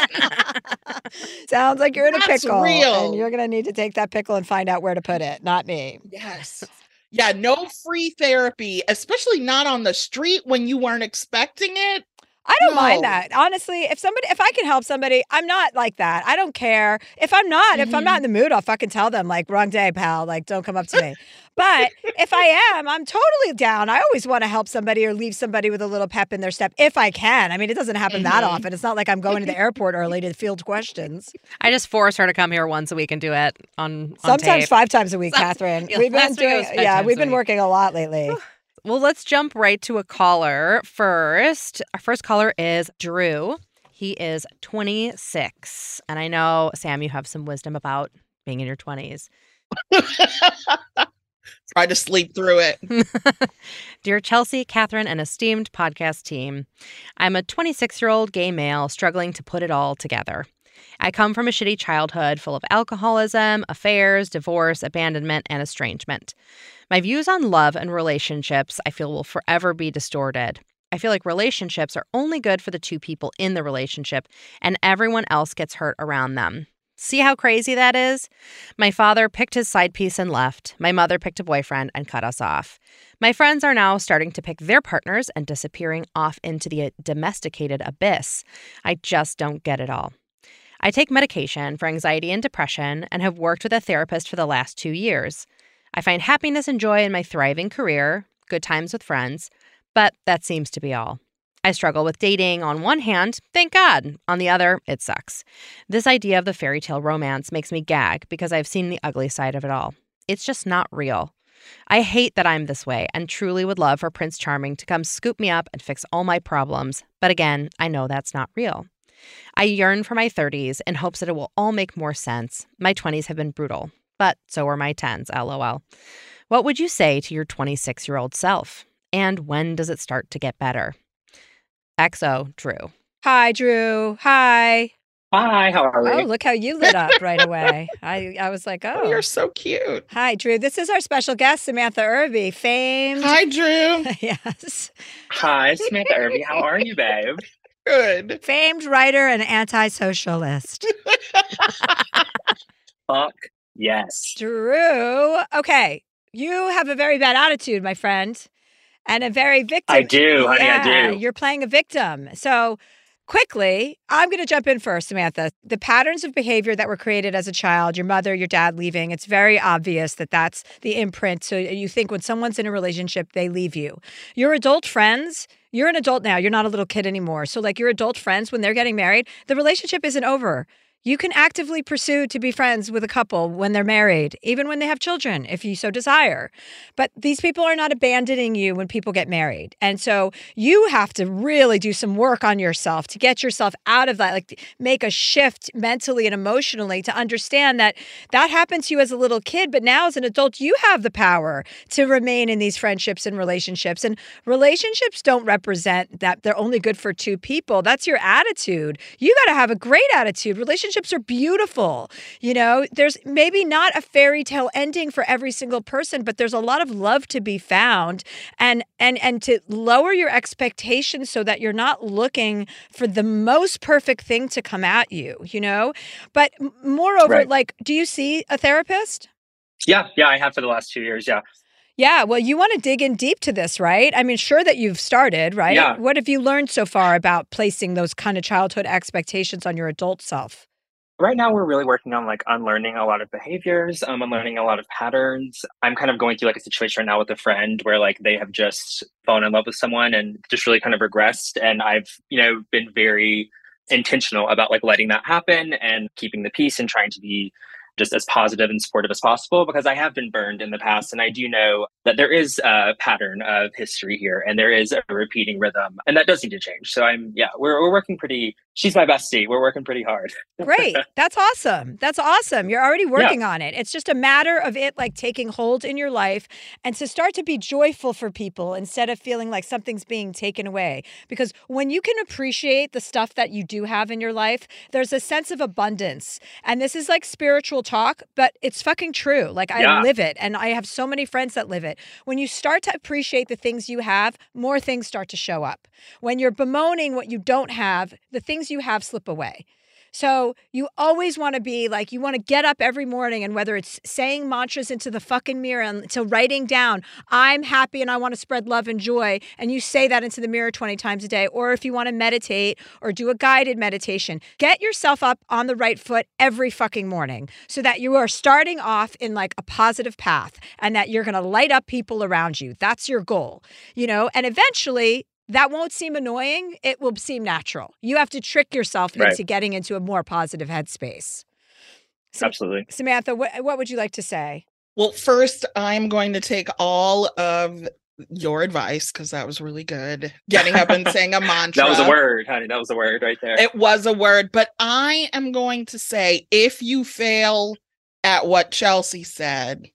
Sounds like you're in a pickle. Real. And you're going to need to take that pickle and find out where to put it, not me. Yes. Yeah, no free therapy, especially not on the street when you weren't expecting it. I don't mind that. Honestly, if I can help somebody, I'm not like that. I don't care. If I'm not in the mood, I'll fucking tell them, like, wrong day, pal. Like, don't come up to me. But if I am, I'm totally down. I always want to help somebody or leave somebody with a little pep in their step if I can. I mean, it doesn't happen that often. It's not like I'm going to the airport early to field questions. I just force her to come here once a week and do it on sometimes tape. 5 times a week, Catherine. We've been working a lot lately. Well, let's jump right to a caller first. Our first caller is Drew. He is 26. And I know, Sam, you have some wisdom about being in your 20s. Try to sleep through it. Dear Chelsea, Catherine, and esteemed podcast team, I'm a 26-year-old gay male struggling to put it all together. I come from a shitty childhood full of alcoholism, affairs, divorce, abandonment, and estrangement. My views on love and relationships, I feel, will forever be distorted. I feel like relationships are only good for the two people in the relationship, and everyone else gets hurt around them. See how crazy that is? My father picked his side piece and left. My mother picked a boyfriend and cut us off. My friends are now starting to pick their partners and disappearing off into the domesticated abyss. I just don't get it all. I take medication for anxiety and depression and have worked with a therapist for the last 2 years. I find happiness and joy in my thriving career, good times with friends, but that seems to be all. I struggle with dating on one hand, thank God. On the other, it sucks. This idea of the fairy tale romance makes me gag because I've seen the ugly side of it all. It's just not real. I hate that I'm this way and truly would love for Prince Charming to come scoop me up and fix all my problems. But again, I know that's not real. I yearn for my 30s in hopes that it will all make more sense. My 20s have been brutal, but so are my 10s, LOL. What would you say to your 26-year-old self? And when does it start to get better? XO, Drew. Hi, Drew. Hi. Hi, how are we? Oh, look how you lit up right away. I was like, oh. You're so cute. Hi, Drew. This is our special guest, Samantha Irby, famed. Hi, Drew. Yes. Hi, Samantha Irby. How are you, babe? Good. Famed writer and anti-socialist. Fuck yes. Drew. Okay. You have a very bad attitude, my friend. And a very victim. I do, honey, I do. You're playing a victim. So quickly, I'm going to jump in first, Samantha. The patterns of behavior that were created as a child, your mother, your dad leaving, it's very obvious that that's the imprint. So you think when someone's in a relationship, they leave you. Your adult friends, you're an adult now. You're not a little kid anymore. So like your adult friends, when they're getting married, the relationship isn't over. You can actively pursue to be friends with a couple when they're married, even when they have children, if you so desire. But these people are not abandoning you when people get married. And so you have to really do some work on yourself to get yourself out of that, like make a shift mentally and emotionally to understand that that happened to you as a little kid, but now as an adult, you have the power to remain in these friendships and relationships. And relationships don't represent that they're only good for two people. That's your attitude. You got to have a great attitude. Relationships relationships are beautiful. You know, there's maybe not a fairy tale ending for every single person, but there's a lot of love to be found, and to lower your expectations so that you're not looking for the most perfect thing to come at you, you know? But moreover, Right. like, do you see a therapist? Yeah, I have for the last 2 years. Yeah. Yeah, well, you want to dig in deep to this, right? I mean, sure that you've started, right? Yeah. What have you learned so far about placing those kind of childhood expectations on your adult self? Right now, we're really working on like unlearning a lot of behaviors, unlearning a lot of patterns. I'm kind of going through like a situation right now with a friend where like they have just fallen in love with someone and just really kind of regressed. And I've, been very intentional about like letting that happen and keeping the peace and trying to be just as positive and supportive as possible, because I have been burned in the past. And I do know that there is a pattern of history here and there is a repeating rhythm, and that does need to change. So we're working she's my bestie. We're working pretty hard. Great. That's awesome. That's awesome. You're already working on it. It's just a matter of it like taking hold in your life and to start to be joyful for people instead of feeling like something's being taken away. Because when you can appreciate the stuff that you do have in your life, there's a sense of abundance. And this is like spiritual talk, but it's fucking true. Like I live it, and I have so many friends that live it. When you start to appreciate the things you have, more things start to show up. When you're bemoaning what you don't have, the things you have slip away. So you always want to be like, you want to get up every morning, and whether it's saying mantras into the fucking mirror and to writing down, I'm happy and I want to spread love and joy, and you say that into the mirror 20 times a day, or if you want to meditate or do a guided meditation, get yourself up on the right foot every fucking morning so that you are starting off in like a positive path and that you're going to light up people around you. That's your goal, and eventually that won't seem annoying. It will seem natural. You have to trick yourself into getting into a more positive headspace. Absolutely. Samantha, what would you like to say? Well, first, I'm going to take all of your advice because that was really good. Getting up and saying a mantra. That was a word, honey. That was a word right there. It was a word. But I am going to say, if you fail at what Chelsea said,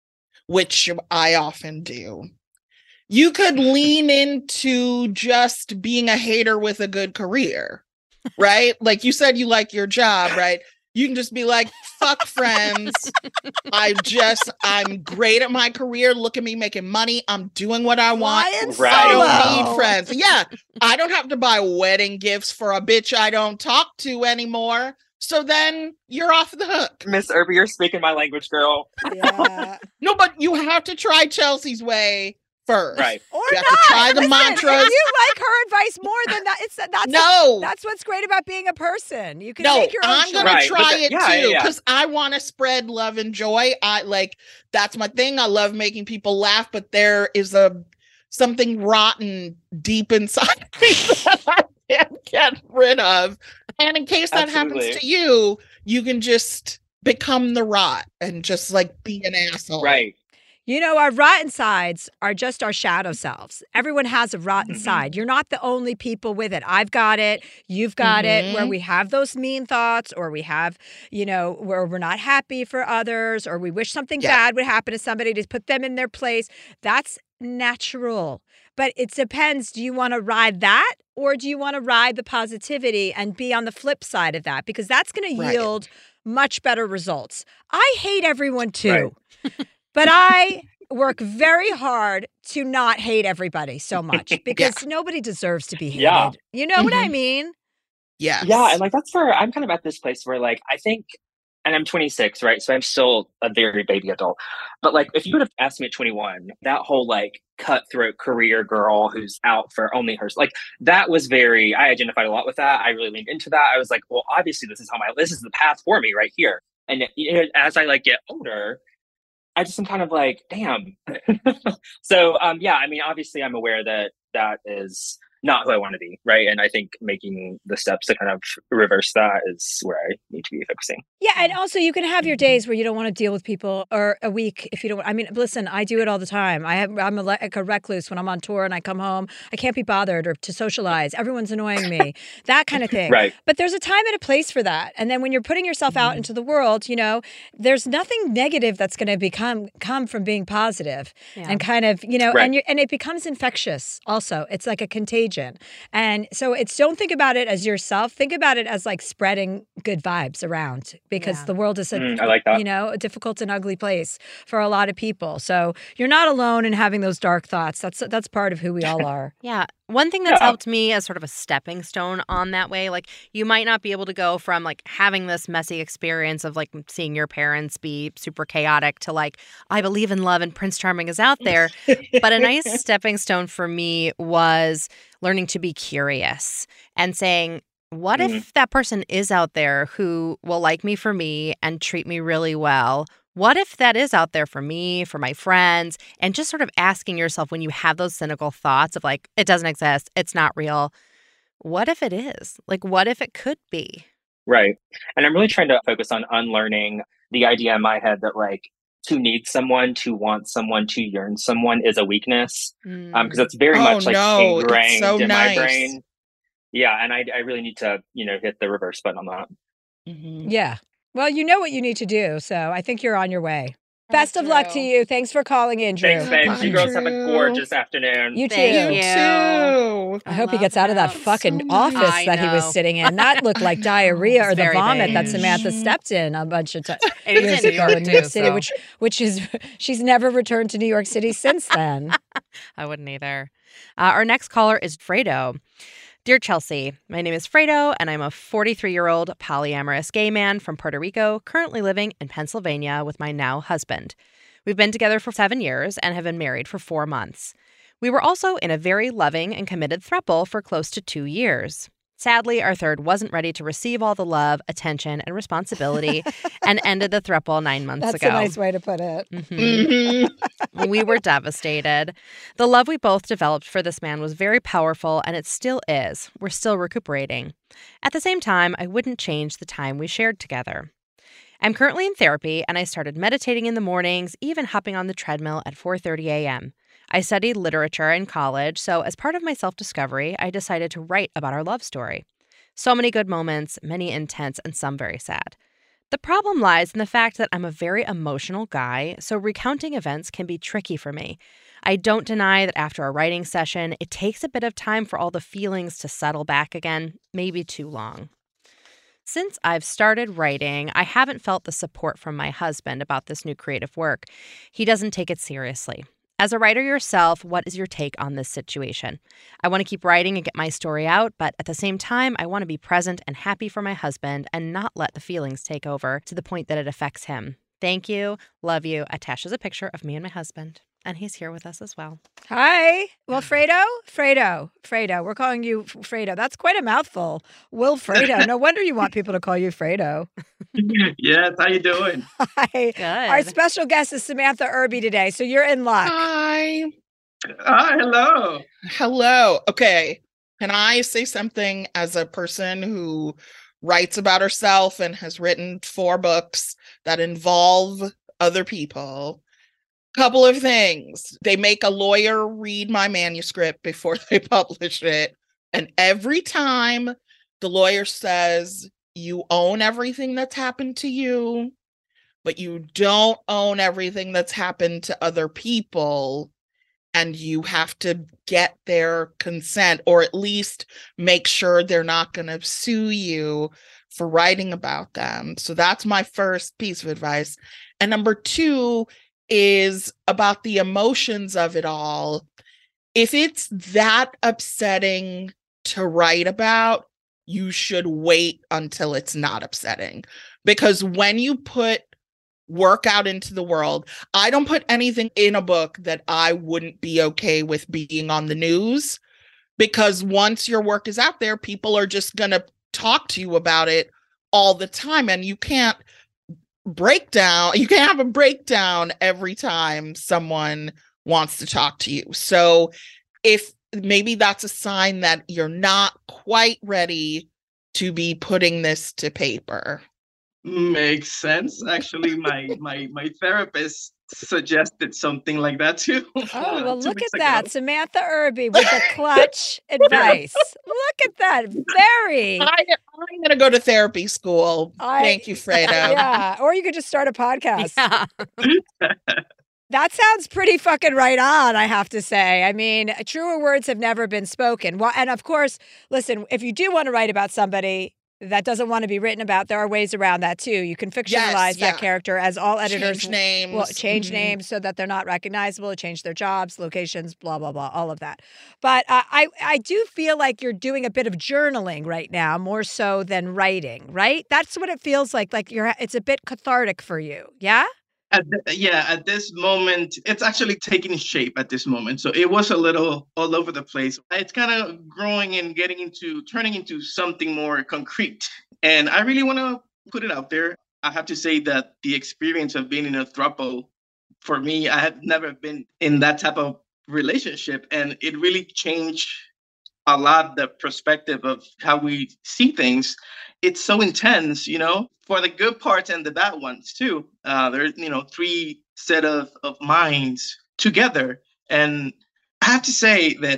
which I often do, you could lean into just being a hater with a good career, right? Like you said, you like your job, right? You can just be like, fuck friends. I'm great at my career. Look at me making money. I'm doing what I want. I don't need friends. Yeah. I don't have to buy wedding gifts for a bitch I don't talk to anymore. So then you're off the hook. Miss Irby, you're speaking my language, girl. Yeah. No, but you have to try Chelsea's way first. Right. Or you have not. to try the Listen, mantras. if you like her advice more than that, that's what's great about being a person. You can make your own I'm gonna choice. try it too because I want to spread love and joy. That's my thing. I love making people laugh, but there is something rotten deep inside me that I can't get rid of. And in case that happens to you, you can just become the rot and just like be an asshole. Right. Our rotten sides are just our shadow selves. Everyone has a rotten side. You're not the only people with it. I've got it. You've got it. Where we have those mean thoughts, or we have, where we're not happy for others, or we wish something bad would happen to somebody to put them in their place. That's natural. But it depends. Do you want to ride that, or do you want to ride the positivity and be on the flip side of that? Because that's going to yield much better results. I hate everyone too. Right. But I work very hard to not hate everybody so much because nobody deserves to be hated. Yeah. You know what I mean? Yeah. Yeah. And like, that's where I'm kind of at this place where like, I think, and I'm 26, right? So I'm still a very baby adult. But like, if you would have asked me at 21, that whole like cutthroat career girl who's out for only her, like that was I identified a lot with that. I really leaned into that. I was like, well, obviously this is the path for me right here. And as I like get older, I just am kind of like, damn. So, I mean, obviously I'm aware that is not who I want to be, right? And I think making the steps to kind of reverse that is where I need to be focusing. Yeah, and also you can have your days where you don't want to deal with people, or a week if you don't. I mean, listen, I do it all the time. I'm like a recluse when I'm on tour and I come home. I can't be bothered or to socialize. Everyone's annoying me, that kind of thing. Right. But there's a time and a place for that. And then when you're putting yourself out into the world, there's nothing negative that's going to come from being positive and kind of, right. and it becomes infectious. Also, it's like a contagion. imagine. And so don't think about it as yourself. Think about it as like spreading good vibes around, because the world is I like that. a difficult and ugly place for a lot of people. So you're not alone in having those dark thoughts. That's part of who we all are. Yeah. One thing that's helped me as sort of a stepping stone on that way, like you might not be able to go from like having this messy experience of like seeing your parents be super chaotic to like, I believe in love and Prince Charming is out there. But a nice stepping stone for me was learning to be curious and saying, what if that person is out there who will like me for me and treat me really well? What if that is out there for me, for my friends? And just sort of asking yourself when you have those cynical thoughts of like, it doesn't exist, it's not real. What if it is? Like, what if it could be? Right. And I'm really trying to focus on unlearning the idea in my head that like to need someone, to want someone, to yearn someone is a weakness. Because it's very much like ingrained in my brain. Yeah. And I really need to, hit the reverse button on that. Yeah. Well, you know what you need to do, so I think you're on your way. Best of luck to you. Thanks for calling in, Drew. Thanks, babes. You girls have a gorgeous afternoon. You too. You too. I hope he gets out of that fucking office that he was sitting in. That looked like diarrhea or the vomit that Samantha stepped in a bunch of times years ago in New York City, which is she's never returned to New York City since then. I wouldn't either. Our next caller is Fredo. Dear Chelsea, my name is Fredo, and I'm a 43-year-old polyamorous gay man from Puerto Rico, currently living in Pennsylvania with my now husband. We've been together for 7 years and have been married for 4 months. We were also in a very loving and committed throuple for close to 2 years. Sadly, our third wasn't ready to receive all the love, attention, and responsibility and ended the throuple 9 months ago. That's a nice way to put it. We were devastated. The love we both developed for this man was very powerful, and it still is. We're still recuperating. At the same time, I wouldn't change the time we shared together. I'm currently in therapy, and I started meditating in the mornings, even hopping on the treadmill at 4:30 a.m. I studied literature in college, so as part of my self-discovery, I decided to write about our love story. So many good moments, many intense, and some very sad. The problem lies in the fact that I'm a very emotional guy, so recounting events can be tricky for me. I don't deny that after a writing session, it takes a bit of time for all the feelings to settle back again, maybe too long. Since I've started writing, I haven't felt the support from my husband about this new creative work. He doesn't take it seriously. As a writer yourself, what is your take on this situation? I want to keep writing and get my story out, but at the same time, I want to be present and happy for my husband and not let the feelings take over to the point that it affects him. Thank you. Love you. Attached is a picture of me and my husband, and he's here with us as well. Hi. Well, Fredo. We're calling you Fredo. That's quite a mouthful. Wilfredo. No wonder you want people to call you Fredo. Yes, how you doing? Hi. Good. Our special guest is Samantha Irby today, so you're in luck. Hi. Hello. Hello. Okay. Can I say something as a person who writes about herself and has written 4 books that involve other people? Couple of things. They make a lawyer read my manuscript before they publish it. And every time the lawyer says, you own everything that's happened to you, but you don't own everything that's happened to other people. And you have to get their consent, or at least make sure they're not going to sue you for writing about them. So that's my first piece of advice. And number 2 is about the emotions of it all. If it's that upsetting to write about, you should wait until it's not upsetting. Because when you put work out into the world, I don't put anything in a book that I wouldn't be okay with being on the news, because once your work is out there, people are just going to talk to you about it all the time, and you can't have a breakdown every time someone wants to talk to you. So if maybe that's a sign that you're not quite ready to be putting this to paper. Makes sense. Actually, my therapist suggested something like that too. Oh, well, look at that. Samantha Irby with the clutch advice. Look at that. I'm going to go to therapy school. Thank you, Fredo. Yeah. Or you could just start a podcast. Yeah. That sounds pretty fucking right on, I have to say. I mean, truer words have never been spoken. Well, and of course, listen, if you do want to write about somebody that doesn't want to be written about, there are ways around that too. You can fictionalize that character, as all editors change names. will change names so that they're not recognizable, change their jobs, locations, blah, blah, blah, all of that. But I do feel like you're doing a bit of journaling right now, more so than writing, right? That's what it feels like it's a bit cathartic for you. Yeah? At this moment, it's actually taking shape at this moment. So it was a little all over the place. It's kind of growing and turning into something more concrete. And I really want to put it out there. I have to say that the experience of being in a throuple, for me, I have never been in that type of relationship. And it really changed a lot the perspective of how we see things. It's so intense, for the good parts and the bad ones too. There's, three set of minds together. And I have to say that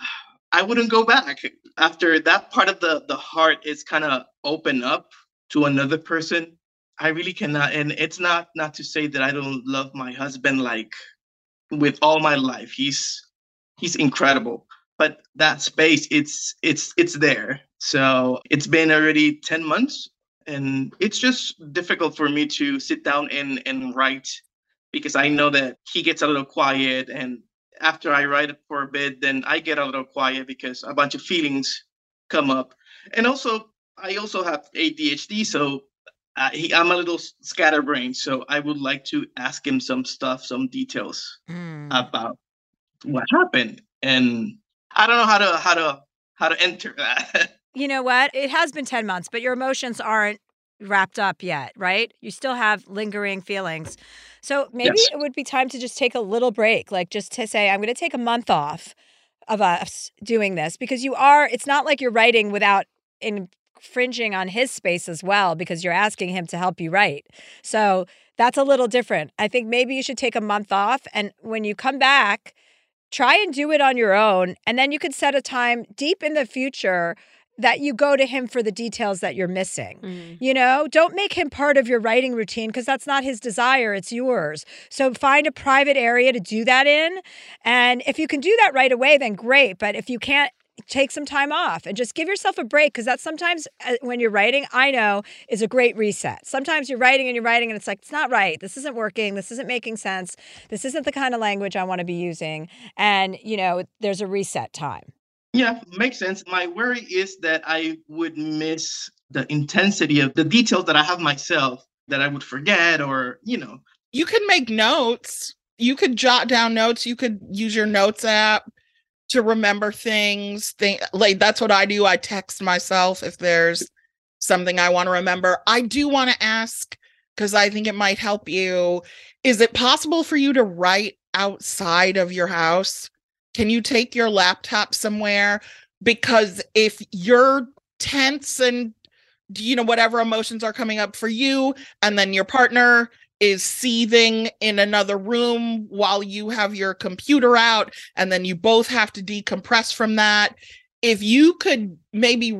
I wouldn't go back. After that part of the heart is kind of open up to another person, I really cannot. And it's not to say that I don't love my husband like with all my life. He's incredible. But that space, it's there. So it's been already 10 months, and it's just difficult for me to sit down and write, because I know that he gets a little quiet, and after I write it for a bit, then I get a little quiet because a bunch of feelings come up. And also, I also have ADHD, so I'm a little scatterbrained. So I would like to ask him some details about what happened, and I don't know how to enter that. You know what? It has been 10 months, but your emotions aren't wrapped up yet, right? You still have lingering feelings. So maybe It would be time to just take a little break, like just to say, I'm going to take a month off of us doing this, because it's not like you're writing without infringing on his space as well, because you're asking him to help you write. So that's a little different. I think maybe you should take a month off, and when you come back, try and do it on your own. And then you could set a time deep in the future that you go to him for the details that you're missing. Don't make him part of your writing routine, because that's not his desire, it's yours. So find a private area to do that in. And if you can do that right away, then great. But if you can't, take some time off and just give yourself a break, because that's sometimes when you're writing, I know, is a great reset. Sometimes you're writing and it's like, it's not right. This isn't working. This isn't making sense. This isn't the kind of language I want to be using. And, there's a reset time. Yeah, makes sense. My worry is that I would miss the intensity of the details that I have myself, that I would forget, or, You can make notes. You could jot down notes. You could use your notes app to remember things. Like, that's what I do. I text myself if there's something I want to remember. I do want to ask, because I think it might help you. Is it possible for you to write outside of your house? Can you take your laptop somewhere? Because if you're tense and, whatever emotions are coming up for you, and then your partner is seething in another room while you have your computer out, and then you both have to decompress from that. If you could maybe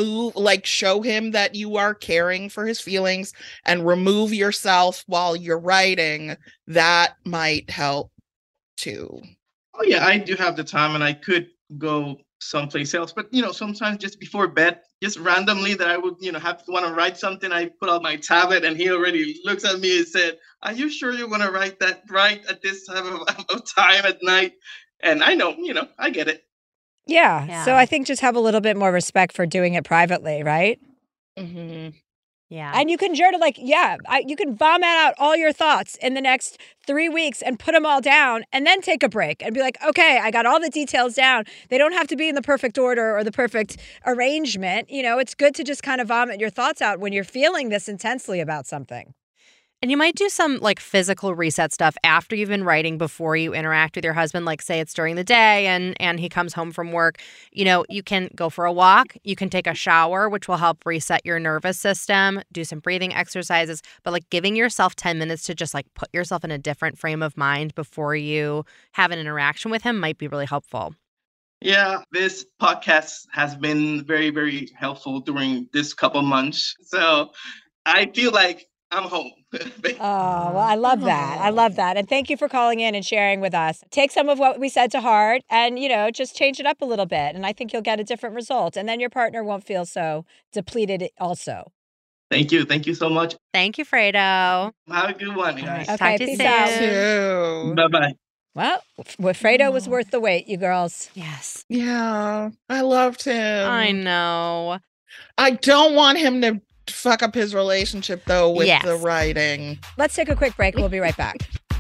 show him that you are caring for his feelings and remove yourself while you're writing, that might help too. Oh yeah, I do have the time, and I could go someplace else. But sometimes just before bed, just randomly that I would want to write something, I put out my tablet, and he already looks at me and said, "Are you sure you want to write that right at this time of time at night?" And I know, I get it. Yeah. So I think just have a little bit more respect for doing it privately, right? Mm-hmm. Yeah. And you can journal, you can vomit out all your thoughts in the next 3 weeks and put them all down, and then take a break and be like, okay, I got all the details down. They don't have to be in the perfect order or the perfect arrangement. It's good to just kind of vomit your thoughts out when you're feeling this intensely about something. And you might do some physical reset stuff after you've been writing, before you interact with your husband. Like, say it's during the day and he comes home from work. You can go for a walk. You can take a shower, which will help reset your nervous system, do some breathing exercises. But giving yourself 10 minutes to just put yourself in a different frame of mind before you have an interaction with him might be really helpful. Yeah, this podcast has been very, very helpful during this couple months. So I feel like I'm home. Oh, well, I love that. I love that. And thank you for calling in and sharing with us. Take some of what we said to heart and, just change it up a little bit. And I think you'll get a different result. And then your partner won't feel so depleted also. Thank you. Thank you so much. Thank you, Fredo. Have a good one, guys. Okay, Talk to you peace soon. out. Bye-bye. Well, Fredo was worth the wait, you girls. Yes. Yeah, I loved him. I know. I don't want him to fuck up his relationship, though, with Yes. the writing. Let's take a quick break. We'll be right back.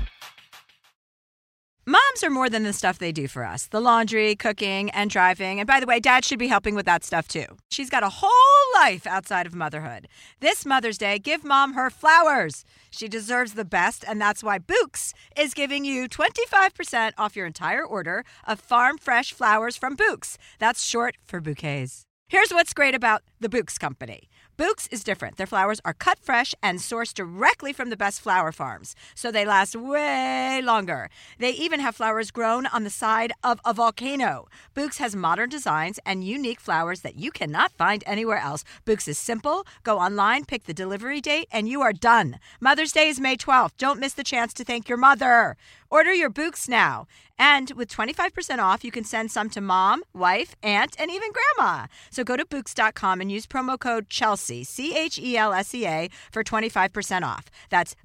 Moms are more than the stuff they do for us. The laundry, cooking, and driving. And by the way, Dad should be helping with that stuff too. She's got a whole life outside of motherhood. This Mother's Day, give Mom her flowers. She deserves the best, and that's why Bouqs is giving you 25% off your entire order of farm fresh flowers from Bouqs. That's short for bouquets. Here's what's great about the Bouqs Company. Bouqs is different. Their flowers are cut fresh and sourced directly from the best flower farms, so they last way longer. They even have flowers grown on the side of a volcano. Bouqs has modern designs and unique flowers that you cannot find anywhere else. Bouqs is simple. Go online, pick the delivery date, and you are done. Mother's Day is May 12th. Don't miss the chance to thank your mother. Order your Bouqs now. And with 25% off, you can send some to mom, wife, aunt, and even grandma. So go to Bouqs.com and use promo code Chelsea, CHELSEA, for 25% off. That's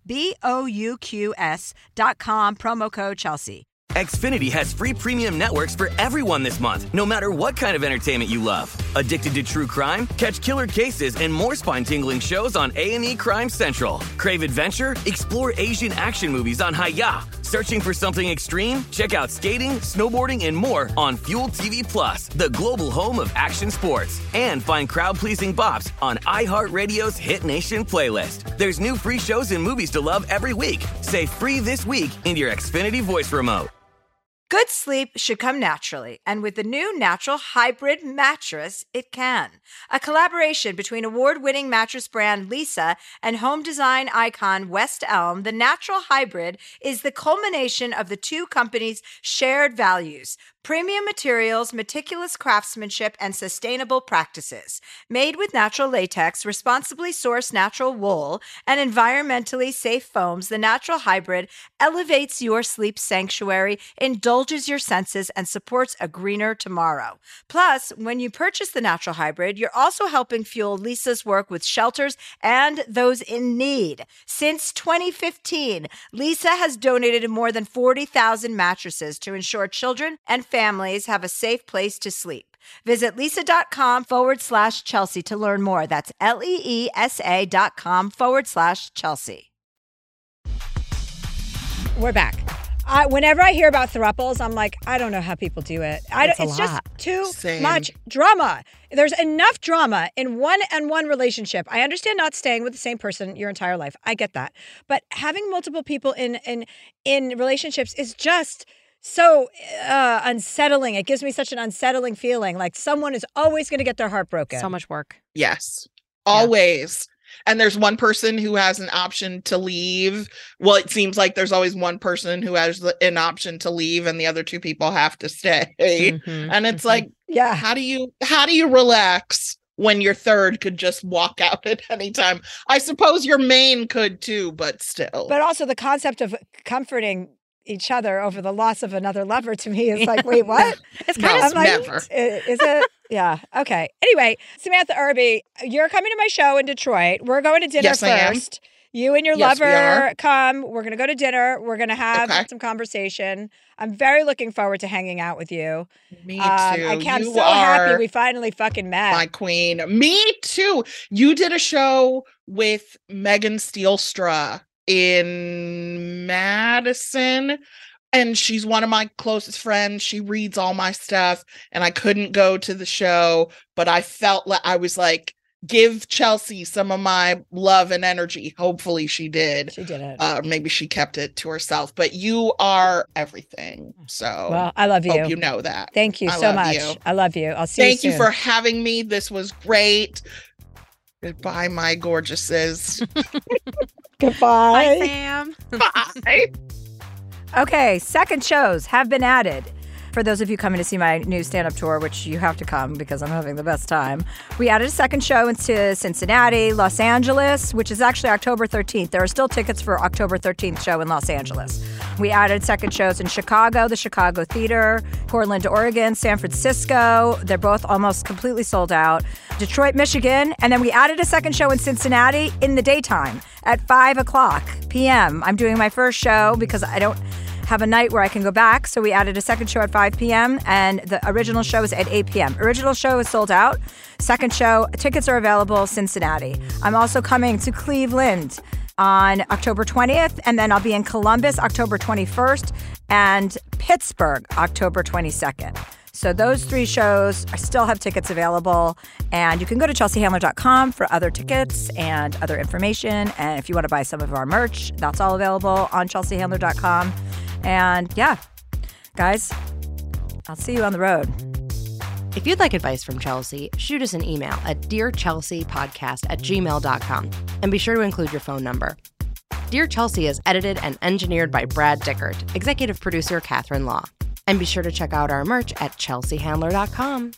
BOUQS.com, promo code Chelsea. Xfinity has free premium networks for everyone this month, no matter what kind of entertainment you love. Addicted to true crime? Catch killer cases and more spine-tingling shows on A&E Crime Central. Crave adventure? Explore Asian action movies on Hi-YAH. Searching for something extreme? Check out skating, snowboarding, and more on Fuel TV Plus, the global home of action sports. And find crowd-pleasing bops on iHeartRadio's Hit Nation playlist. There's new free shows and movies to love every week. Say free this week in your Xfinity voice remote. Good sleep should come naturally, and with the new Natural Hybrid mattress, it can. A collaboration between award-winning mattress brand Leesa and home design icon West Elm, the Natural Hybrid is the culmination of the two companies' shared values: premium materials, meticulous craftsmanship, and sustainable practices. Made with natural latex, responsibly sourced natural wool, and environmentally safe foams, the Natural Hybrid elevates your sleep sanctuary, indulges your senses, and supports a greener tomorrow. Plus, when you purchase the Natural Hybrid, you're also helping fuel Leesa's work with shelters and those in need. Since 2015, Leesa has donated more than 40,000 mattresses to ensure children and families have a safe place to sleep. Visit Leesa.com/Chelsea to learn more. That's LEESA.com/Chelsea. We're back. Whenever I hear about throuples, I'm like, I don't know how people do it. It's just too much drama. There's enough drama in one-on-one relationship. I understand not staying with the same person your entire life. I get that. But having multiple people in relationships is just so unsettling. It gives me such an unsettling feeling. Like someone is always going to get their heart broken. So much work. Yes, always. And there's one person who has an option to leave. Well, it seems like there's always one person who has an option to leave and the other two people have to stay. Mm-hmm, and it's like, yeah, how do you relax when your third could just walk out at any time? I suppose your main could too, but still. But also the concept of comforting each other over the loss of another lover to me is like, wait, what? It's kind of never. Is it? Yeah. Okay. Anyway, Samantha Irby, you're coming to my show in Detroit. We're going to dinner first. You and your lover come. We're going to go to dinner. We're going to have some conversation. I'm very looking forward to hanging out with you. Me too. I'm so happy we finally fucking met. My queen. Me too. You did a show with Megan Steelstra in Madison, and she's one of my closest friends. She reads all my stuff, and I couldn't go to the show, but I felt like I was like, give Chelsea some of my love and energy. Hopefully she did. She did it. Maybe she kept it to herself, but you are everything. So well, I love you. Hope you know that. Thank you so much. I love you. I'll see you soon. Thank you for having me. This was great. Goodbye, my gorgeouses. Goodbye. Bye, Sam. Bye. Okay, second shows have been added. For for those of you coming to see my new stand-up tour, which you have to come because I'm having the best time, we added a second show into Cincinnati, Los Angeles, which is actually October 13th. There are still tickets for October 13th show in Los Angeles. We added second shows in Chicago, the Chicago Theater, Portland, Oregon, San Francisco. They're both almost completely sold out. Detroit, Michigan. And then we added a second show in Cincinnati in the daytime at 5 o'clock p.m. I'm doing my first show because I don't have a night where I can go back. So we added a second show at 5 p.m. and the original show is at 8 p.m. Original show is sold out. Second show, tickets are available, Cincinnati. I'm also coming to Cleveland on October 20th, and then I'll be in Columbus October 21st and Pittsburgh October 22nd. So those 3 shows, I still have tickets available, and you can go to chelseahandler.com for other tickets and other information. And if you want to buy some of our merch, that's all available on chelseahandler.com. And yeah, guys, I'll see you on the road. If you'd like advice from Chelsea, shoot us an email at dearchelseapodcast@gmail.com and be sure to include your phone number. Dear Chelsea is edited and engineered by Brad Dickert, executive producer Catherine Law. And be sure to check out our merch at chelseahandler.com.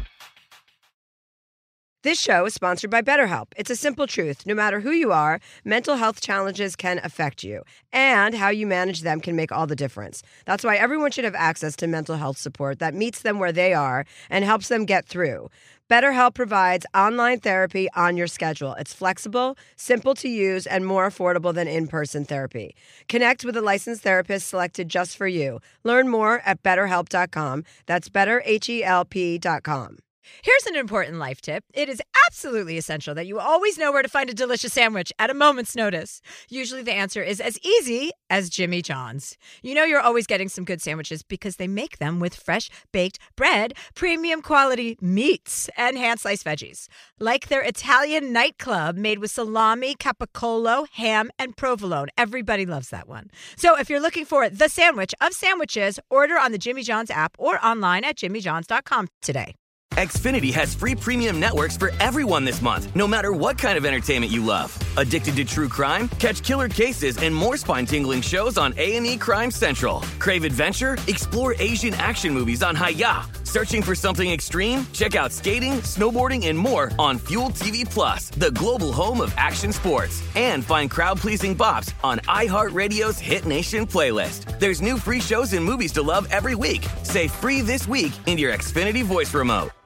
This show is sponsored by BetterHelp. It's a simple truth. No matter who you are, mental health challenges can affect you, and how you manage them can make all the difference. That's why everyone should have access to mental health support that meets them where they are and helps them get through. BetterHelp provides online therapy on your schedule. It's flexible, simple to use, and more affordable than in-person therapy. Connect with a licensed therapist selected just for you. Learn more at BetterHelp.com. That's BetterHelp.com. Here's an important life tip. It is absolutely essential that you always know where to find a delicious sandwich at a moment's notice. Usually the answer is as easy as Jimmy John's. You know you're always getting some good sandwiches because they make them with fresh baked bread, premium quality meats, and hand-sliced veggies. Like their Italian nightclub made with salami, capicola, ham, and provolone. Everybody loves that one. So if you're looking for the sandwich of sandwiches, order on the Jimmy John's app or online at jimmyjohns.com today. Xfinity has free premium networks for everyone this month, no matter what kind of entertainment you love. Addicted to true crime? Catch killer cases and more spine-tingling shows on A&E Crime Central. Crave adventure? Explore Asian action movies on Hi-YAH. Searching for something extreme? Check out skating, snowboarding, and more on Fuel TV Plus, the global home of action sports. And find crowd-pleasing bops on iHeartRadio's Hit Nation playlist. There's new free shows and movies to love every week. Say free this week in your Xfinity voice remote.